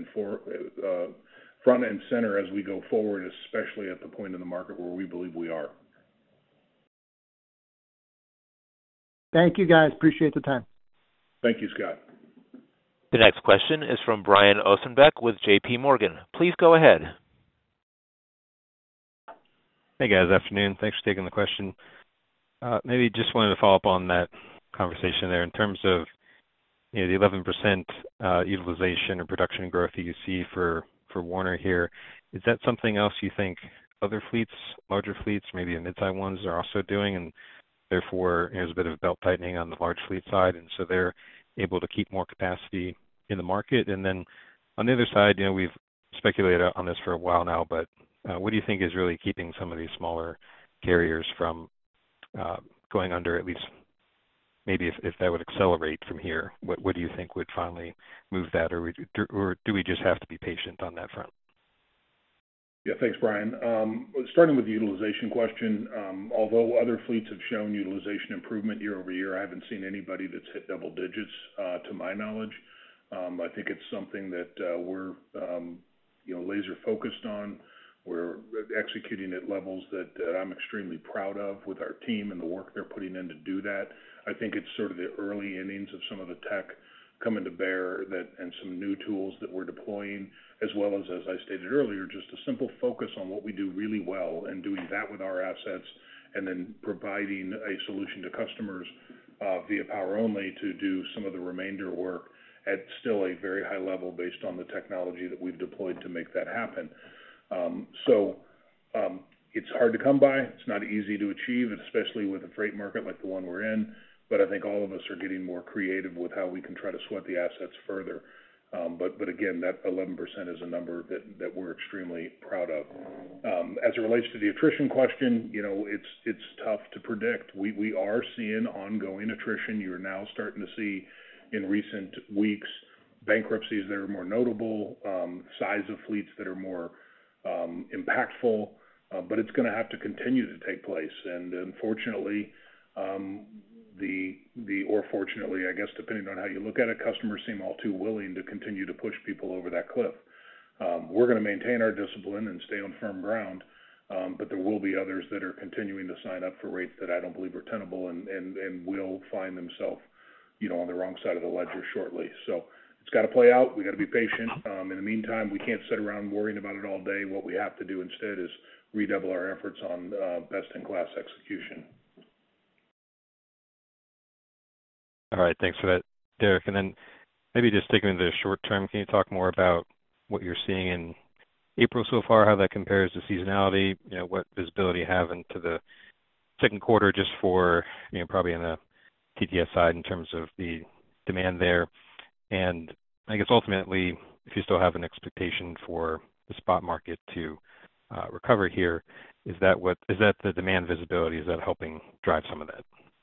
and center as we go forward, especially at the point in the market where we believe we are. Thank you, guys. Appreciate the time. Thank you, Scott. The next question is from Brian Ossenbeck with J.P. Morgan. Please go ahead. Hey, guys. Afternoon. Thanks for taking the question. Maybe just wanted to follow up on that conversation there in terms of the 11% utilization or production growth that you see for Werner here. Is that something else you think other fleets, larger fleets, maybe the mid-size ones, are also doing, and therefore there's a bit of belt tightening on the large fleet side, and so they're able to keep more capacity in the market? And then on the other side, we've speculated on this for a while now, but what do you think is really keeping some of these smaller carriers from going under, at least maybe if that would accelerate from here? What do you think would finally move that, or do we just have to be patient on that front? Yeah, thanks, Brian. Starting with the utilization question, although other fleets have shown utilization improvement year over year, I haven't seen anybody that's hit double digits to my knowledge. I think it's something that we're laser focused on. We're executing at levels that I'm extremely proud of with our team and the work they're putting in to do that. I think it's sort of the early innings of some of the tech coming to bear and some new tools that we're deploying, as well as I stated earlier, just a simple focus on what we do really well and doing that with our assets, and then providing a solution to customers via power only to do some of the remainder work at still a very high level based on the technology that we've deployed to make that happen. It's hard to come by. It's not easy to achieve, especially with a freight market like the one we're in. But I think all of us are getting more creative with how we can try to sweat the assets further. But again, that 11% is a number that we're extremely proud of. As it relates to the attrition question, it's tough to predict. We are seeing ongoing attrition. You're now starting to see in recent weeks bankruptcies that are more notable, size of fleets that are more impactful, but it's going to have to continue to take place. And unfortunately, or fortunately, I guess, depending on how you look at it, customers seem all too willing to continue to push people over that cliff. We're going to maintain our discipline and stay on firm ground, but there will be others that are continuing to sign up for rates that I don't believe are tenable and will find themselves, on the wrong side of the ledger shortly. So it's got to play out. We got to be patient. In the meantime, we can't sit around worrying about it all day. What we have to do instead is redouble our efforts on best-in-class execution. All right, thanks for that, Derek. And then maybe just taking the short term, can you talk more about what you're seeing in April so far, how that compares to seasonality, what visibility you have into the second quarter just for, probably on the TTS side in terms of the demand there. And I guess ultimately, if you still have an expectation for the spot market to recover here, is that the demand visibility? Is that helping drive some of that?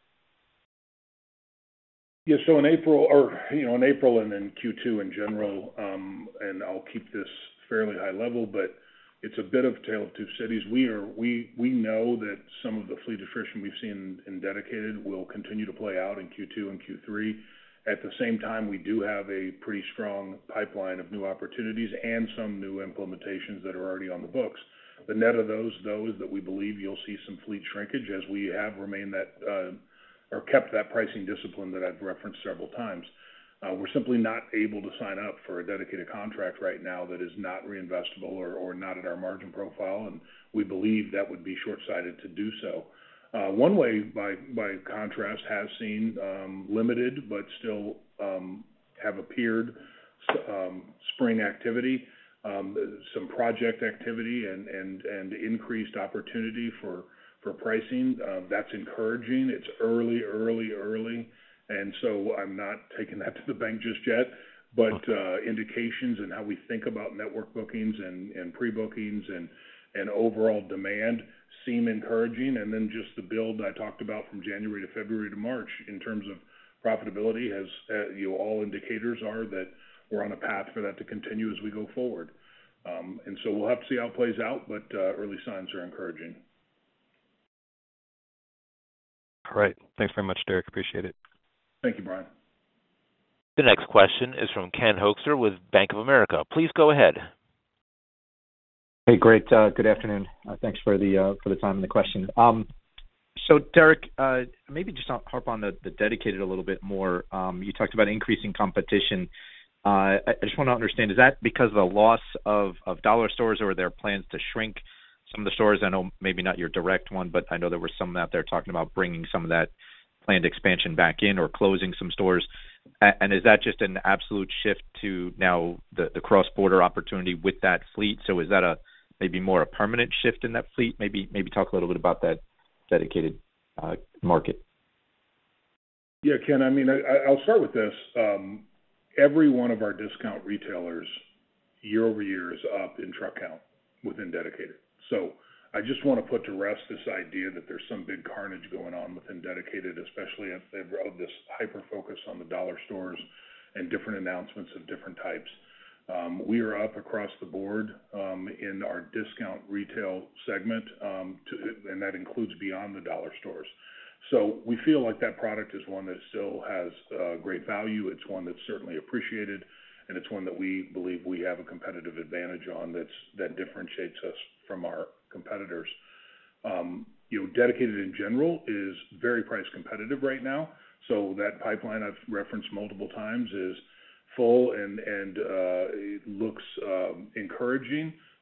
Yeah, so in April and then Q2 in general, and I'll keep this fairly high level, but it's a bit of a tale of two cities. We know that some of the fleet attrition we've seen in dedicated will continue to play out in Q2 and Q3. At the same time, we do have a pretty strong pipeline of new opportunities and some new implementations that are already on the books. The net of those, though, is that we believe you'll see some fleet shrinkage as we have remained or kept that pricing discipline that I've referenced several times. We're simply not able to sign up for a dedicated contract right now that is not reinvestable or not at our margin profile, and we believe that would be short-sighted to do so. One way, by contrast, has seen limited but still have appeared spring activity, some project activity, and increased opportunity for pricing. That's encouraging. It's early, and so I'm not taking that to the bank just yet. But indications and how we think about network bookings and pre-bookings and overall demand seem encouraging. And then just the build I talked about from January to February to March in terms of profitability has, all indicators are that we're on a path for that to continue as we go forward. And so we'll have to see how it plays out, but early signs are encouraging. All right. Thanks very much, Derek. Appreciate it. Thank you, Brian. The next question is from Ken Hoexter with Bank of America. Please go ahead. Hey, great. Good afternoon. Thanks for the time and the question. So, Derek, maybe just harp on the dedicated a little bit more. You talked about increasing competition. I just want to understand, is that because of the loss of dollar stores, or are there plans to shrink some of the stores? I know maybe not your direct one, but I know there were some out there talking about bringing some of that planned expansion back in or closing some stores. And is that just an absolute shift to now the cross-border opportunity with that fleet? So is that maybe more a permanent shift in that fleet? Maybe talk a little bit about that dedicated market. Yeah, Ken, I mean, I'll start with this. Every one of our discount retailers year over year is up in truck count within dedicated. So I just want to put to rest this idea that there's some big carnage going on within dedicated, especially of this hyper-focus on the dollar stores and different announcements of different types. We are up across the board in our discount retail segment, and that includes beyond the dollar stores. So we feel like that product is one that still has great value. It's one that's certainly appreciated, and it's one that we believe we have a competitive advantage on that differentiates us from our competitors. Dedicated in general is very price competitive right now. So that pipeline I've referenced multiple times is full and it looks encouraging,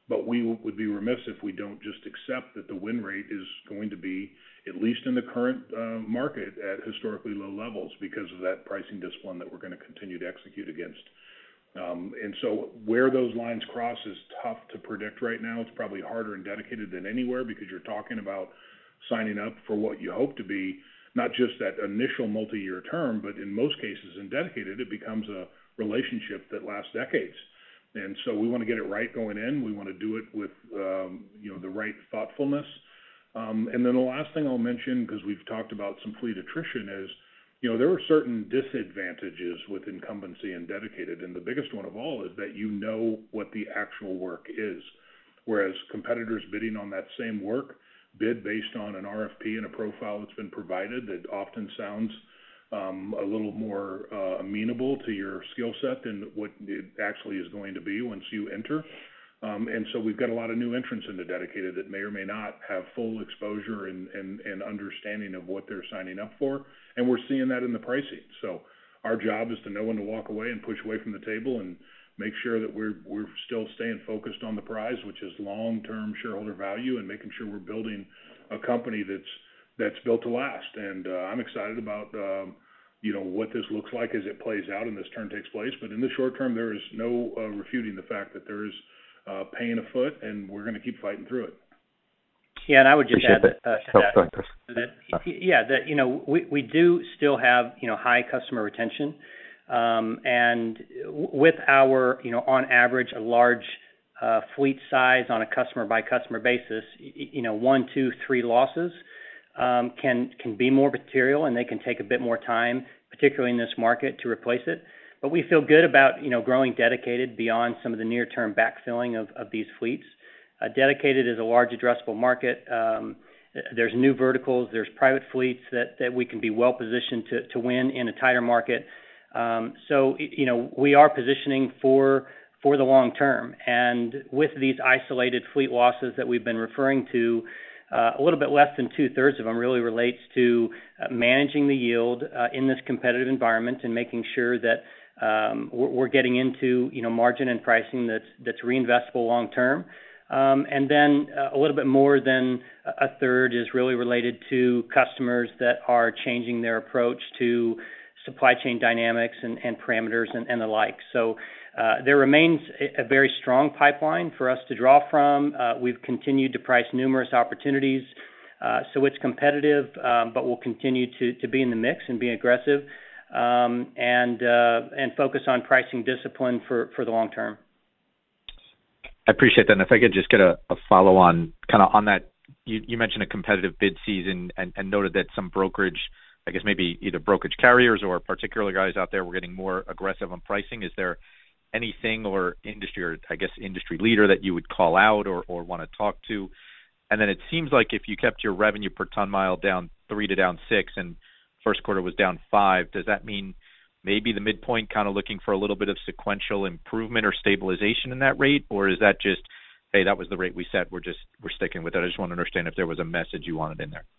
but we would be remiss if we don't just accept that the win rate is going to be, at least in the current market, at historically low levels because of that pricing discipline that we're going to continue to execute against. And so where those lines cross is tough to predict right now. It's probably harder in dedicated than anywhere because you're talking about signing up for what you hope to be not just that initial multi-year term, but in most cases in dedicated, it becomes a relationship that lasts decades. And so we want to get it right going in. We want to do it with, the right thoughtfulness. And then the last thing I'll mention, because we've talked about some fleet attrition, is, there are certain disadvantages with incumbency and dedicated. And the biggest one of all is that you know what the actual work is. Whereas competitors bidding on that same work bid based on an RFP and a profile that's been provided that often sounds a little more amenable to your skill set than what it actually is going to be once you enter. And so we've got a lot of new entrants into dedicated that may or may not have full exposure and understanding of what they're signing up for. And we're seeing that in the pricing. So our job is to know when to walk away and push away from the table and make sure that we're still staying focused on the prize, which is long-term shareholder value, and making sure we're building a company that's built to last. And I'm excited about what this looks like as it plays out and this turn takes place. But in the short term, there is no refuting the fact that there is pain afoot, and we're going to keep fighting through it. Yeah, and I would just add that, we do still have high customer retention, and with our on average a large fleet size on a customer by customer basis, 1, 2, 3 losses can be more material, and they can take a bit more time, particularly in this market, to replace it. But we feel good about growing dedicated beyond some of the near term backfilling of these fleets. Dedicated is a large addressable market. There's new verticals, there's private fleets that we can be well positioned to win in a tighter market. So we are positioning for the long term. And with these isolated fleet losses that we've been referring to, a little bit less than 2/3 of them really relates to managing the yield in this competitive environment and making sure that we're getting into margin and pricing that's reinvestable long term. And then a little bit more than 1/3 is really related to customers that are changing their approach to supply chain dynamics and parameters and the like. So there remains a very strong pipeline for us to draw from. We've continued to price numerous opportunities, so it's competitive, but we'll continue to be in the mix and be aggressive, and focus on pricing discipline for the long term. I appreciate that. And if I could just get a follow on kind of on that, you mentioned a competitive bid season and noted that some brokerage, I guess maybe either brokerage carriers or particular guys out there were getting more aggressive on pricing. Is there anything or industry, or I guess industry leader, that you would call out or want to talk to? And then it seems like if you kept your revenue per ton mile down 3 to down 6 and first quarter was down 5, does that mean maybe the midpoint kind of looking for a little bit of sequential improvement or stabilization in that rate? Or is that just, hey, that was the rate we set, we're sticking with it? I just want to understand if there was a message you wanted in there.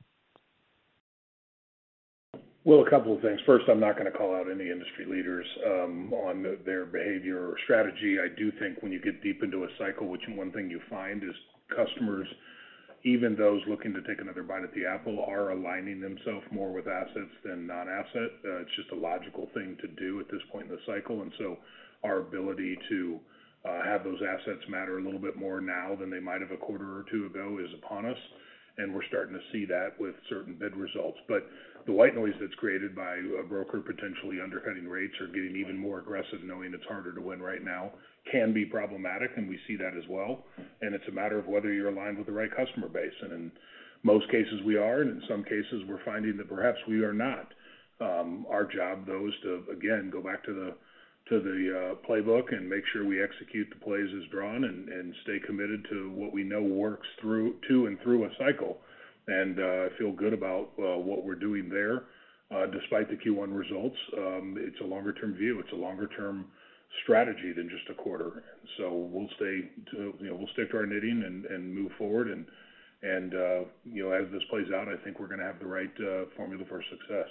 Well, a couple of things. First, I'm not going to call out any industry leaders on their behavior or strategy. I do think when you get deep into a cycle, one thing you find is customers, even those looking to take another bite at the apple, are aligning themselves more with assets than non-asset. It's just a logical thing to do at this point in the cycle. And so our ability to have those assets matter a little bit more now than they might have a quarter or two ago is upon us. And we're starting to see that with certain bid results. But the white noise that's created by a broker potentially undercutting rates or getting even more aggressive, knowing it's harder to win right now, can be problematic, and we see that as well. And it's a matter of whether you're aligned with the right customer base. And in most cases we are, and in some cases we're finding that perhaps we are not. Our job, though, is to, again, go back to the playbook and make sure we execute the plays as drawn and stay committed to what we know works through a cycle. And I feel good about what we're doing there, despite the Q1 results. It's a longer-term view. It's a longer-term strategy than just a quarter. So we'll stick to our knitting and move forward. And as this plays out, I think we're going to have the right formula for success.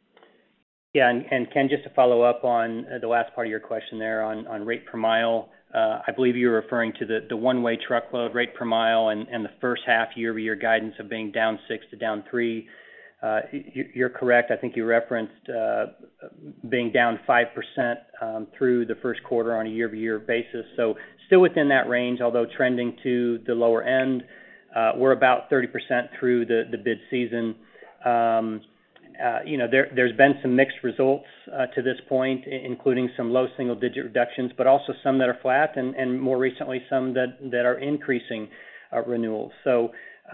Yeah, and Ken, just to follow up on the last part of your question there on rate per mile, I believe you're referring to the one-way truckload rate per mile and the first half year-over-year guidance of being down 6 to down 3. You're correct. I think you referenced being down 5% through the first quarter on a year-over-year basis. So still within that range, although trending to the lower end. We're about 30% through the bid season. There's been some mixed results to this point, including some low single-digit reductions, but also some that are flat, and more recently some that are increasing renewals. So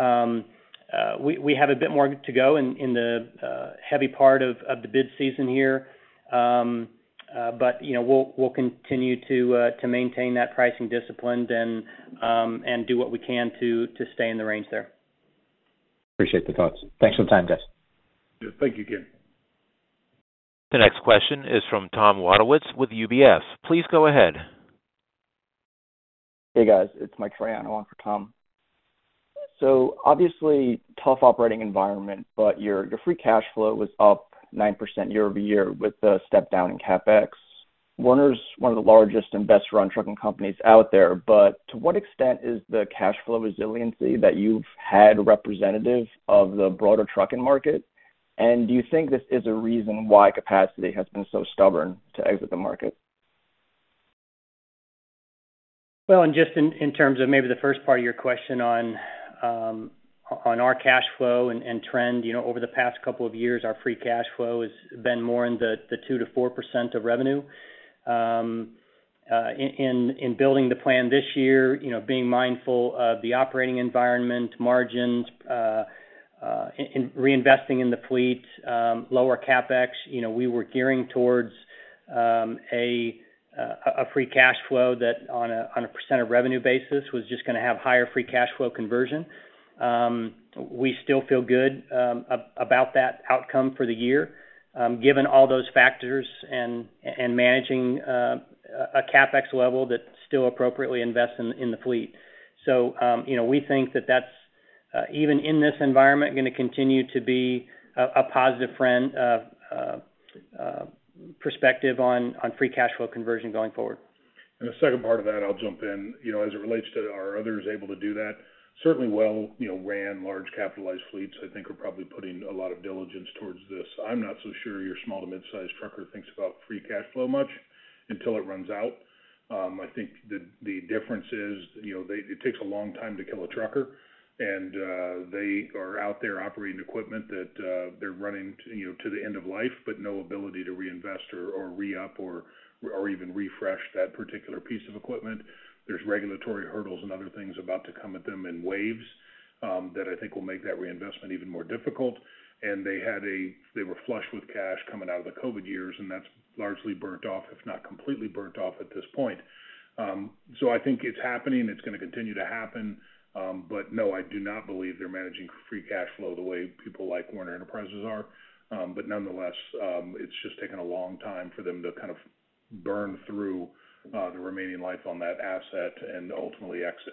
we have a bit more to go in the heavy part of the bid season here, but we'll continue to maintain that pricing discipline and do what we can to stay in the range there. Appreciate the thoughts. Thanks for the time, guys. Yeah, thank you, Ken. The next question is from Tom Wadewitz with UBS. Please go ahead. Hey, guys. It's Mike Triano on for Tom. So obviously, tough operating environment, but your free cash flow was up 9% year over year with the step down in CapEx. Werner's one of the largest and best-run trucking companies out there, but to what extent is the cash flow resiliency that you've had representative of the broader trucking market? And do you think this is a reason why capacity has been so stubborn to exit the market? Well, and just in terms of maybe the first part of your question on our cash flow and trend, over the past couple of years, our free cash flow has been more in the 2 to 4% of revenue. In building the plan this year, being mindful of the operating environment, margins, in reinvesting in the fleet, lower CapEx, we were gearing towards a free cash flow that on a percent of revenue basis was just going to have higher free cash flow conversion. We still feel good about that outcome for the year, given all those factors and managing a CapEx level that still appropriately invests in the fleet. So, we think that's even in this environment going to continue to be a positive perspective on free cash flow conversion going forward. And the second part of that, I'll jump in. As it relates to are others able to do that? Certainly ran large capitalized fleets, I think, are probably putting a lot of diligence towards this. I'm not so sure your small to mid-sized trucker thinks about free cash flow much until it runs out. I think the difference is, it takes a long time to kill a trucker, and they are out there operating equipment that they're running to the end of life, but no ability to reinvest or re-up or even refresh that particular piece of equipment. There's regulatory hurdles and other things about to come at them in waves that I think will make that reinvestment even more difficult. And they were flush with cash coming out of the COVID years, and that's largely burnt off, if not completely burnt off at this point. So I think it's happening. It's going to continue to happen. But no, I do not believe they're managing free cash flow the way people like Werner Enterprises are. But nonetheless, it's just taken a long time for them to kind of burn through the remaining life on that asset and ultimately exit.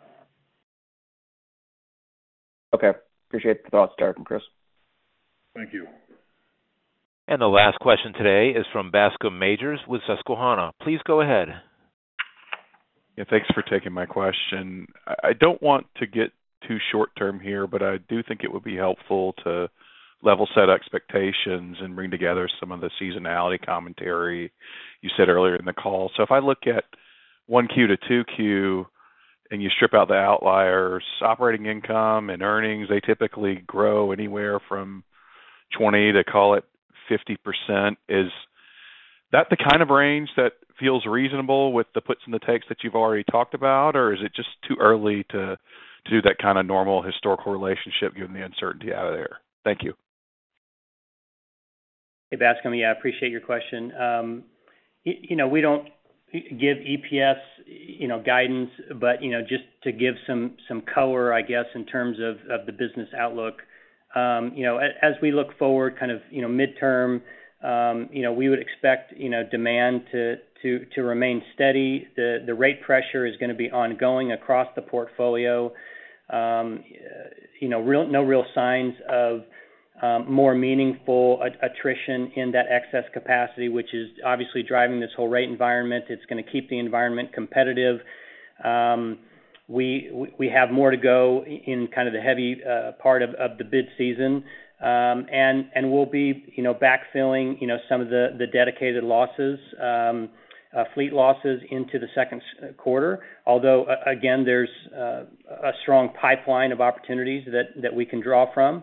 Okay. Appreciate the thoughts, Derek and Chris. Thank you. And the last question today is from Bascome Majors with Susquehanna. Please go ahead. Yeah, thanks for taking my question. I don't want to get too short-term here, but I do think it would be helpful to level set expectations and bring together some of the seasonality commentary you said earlier in the call. So if I look at 1Q to 2Q and you strip out the outliers, operating income and earnings, they typically grow anywhere from 20 to call it 50%. Is that the kind of range that feels reasonable with the puts and the takes that you've already talked about, or is it just too early to do that kind of normal historical relationship given the uncertainty out of there? Thank you. Hey, Bascome. Yeah, I appreciate your question. We don't give EPS, guidance, but, just to give some color, I guess, in terms of the business outlook, as we look forward kind of, midterm, we would expect, demand to remain steady. The rate pressure is going to be ongoing across the portfolio. No real signs of more meaningful attrition in that excess capacity, which is obviously driving this whole rate environment. It's going to keep the environment competitive. We have more to go in kind of the heavy part of the bid season, and we'll be backfilling some of the dedicated losses, fleet losses into the second quarter. Although again, there's a strong pipeline of opportunities that we can draw from.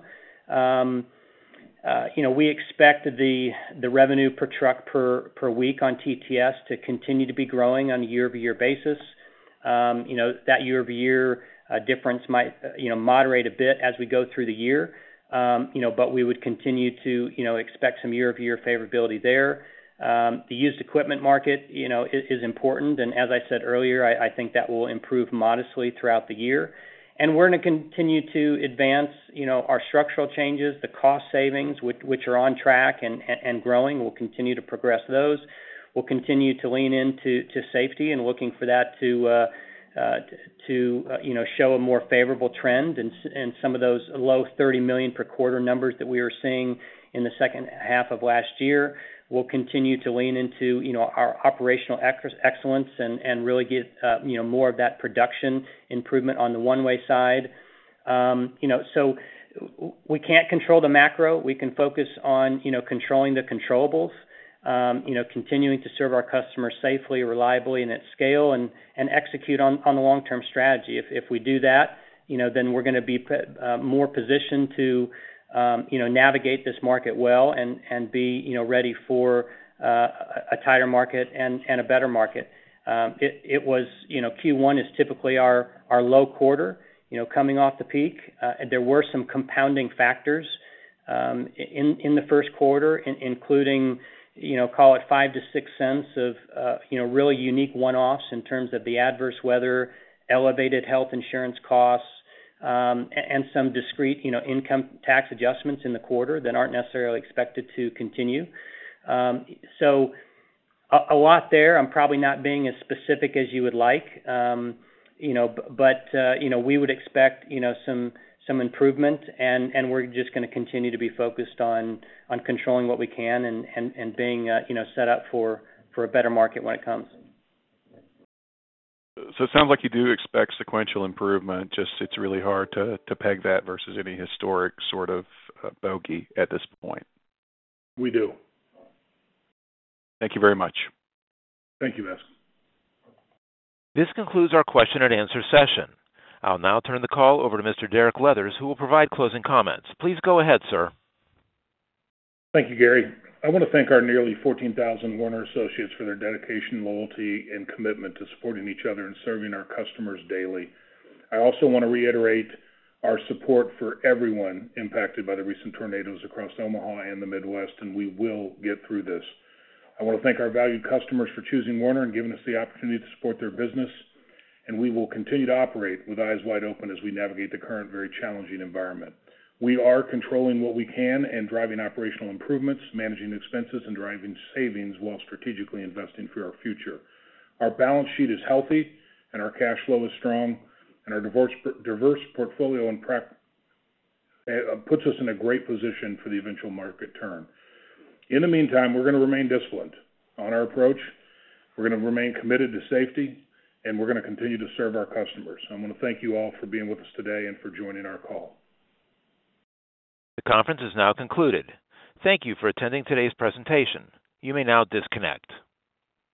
We expect the revenue per truck per week on TTS to continue to be growing on a year-over-year basis. That year-over-year difference might moderate a bit as we go through the year, but we would continue to expect some year-over-year favorability there. The used equipment market is important, and as I said earlier, I think that will improve modestly throughout the year. And we're going to continue to advance, our structural changes, the cost savings, which are on track and growing. We'll continue to progress those. We'll continue to lean into safety and looking for that to show a more favorable trend. And some of those low $30 million per quarter numbers that we were seeing in the second half of last year. We'll continue to lean into, our operational excellence and really get, more of that production improvement on the one-way side. So we can't control the macro. We can focus on, controlling the controllables, continuing to serve our customers safely, reliably, and at scale, and execute on the long-term strategy. If we do that, then we're going to be more positioned to navigate this market well and be, ready for a tighter market and a better market. It was, Q1 is typically our low quarter, coming off the peak. There were some compounding factors in the first quarter, including, call it 5 to 6 cents of, really unique one-offs in terms of the adverse weather, elevated health insurance costs, and some discrete, income tax adjustments in the quarter that aren't necessarily expected to continue. So a lot there. I'm probably not being as specific as you would like, but we would expect, some improvement, and we're just going to continue to be focused on controlling what we can and being, set up for a better market when it comes. So it sounds like you do expect sequential improvement, just it's really hard to peg that versus any historic sort of bogey at this point. We do. Thank you very much. Thank you, Bascom. This concludes our question and answer session. I'll now turn the call over to Mr. Derek Leathers, who will provide closing comments. Please go ahead, sir. Thank you, Gary. I want to thank our nearly 14,000 Werner associates for their dedication, loyalty, and commitment to supporting each other and serving our customers daily. I also want to reiterate our support for everyone impacted by the recent tornadoes across Omaha and the Midwest, and we will get through this. I want to thank our valued customers for choosing Werner and giving us the opportunity to support their business, and we will continue to operate with eyes wide open as we navigate the current very challenging environment. We are controlling what we can and driving operational improvements, managing expenses, and driving savings while strategically investing for our future. Our balance sheet is healthy, and our cash flow is strong, and our diverse portfolio puts us in a great position for the eventual market turn. In the meantime, we're going to remain disciplined on our approach. We're going to remain committed to safety, and we're going to continue to serve our customers. I want to thank you all for being with us today and for joining our call. The conference is now concluded. Thank you for attending today's presentation. You may now disconnect.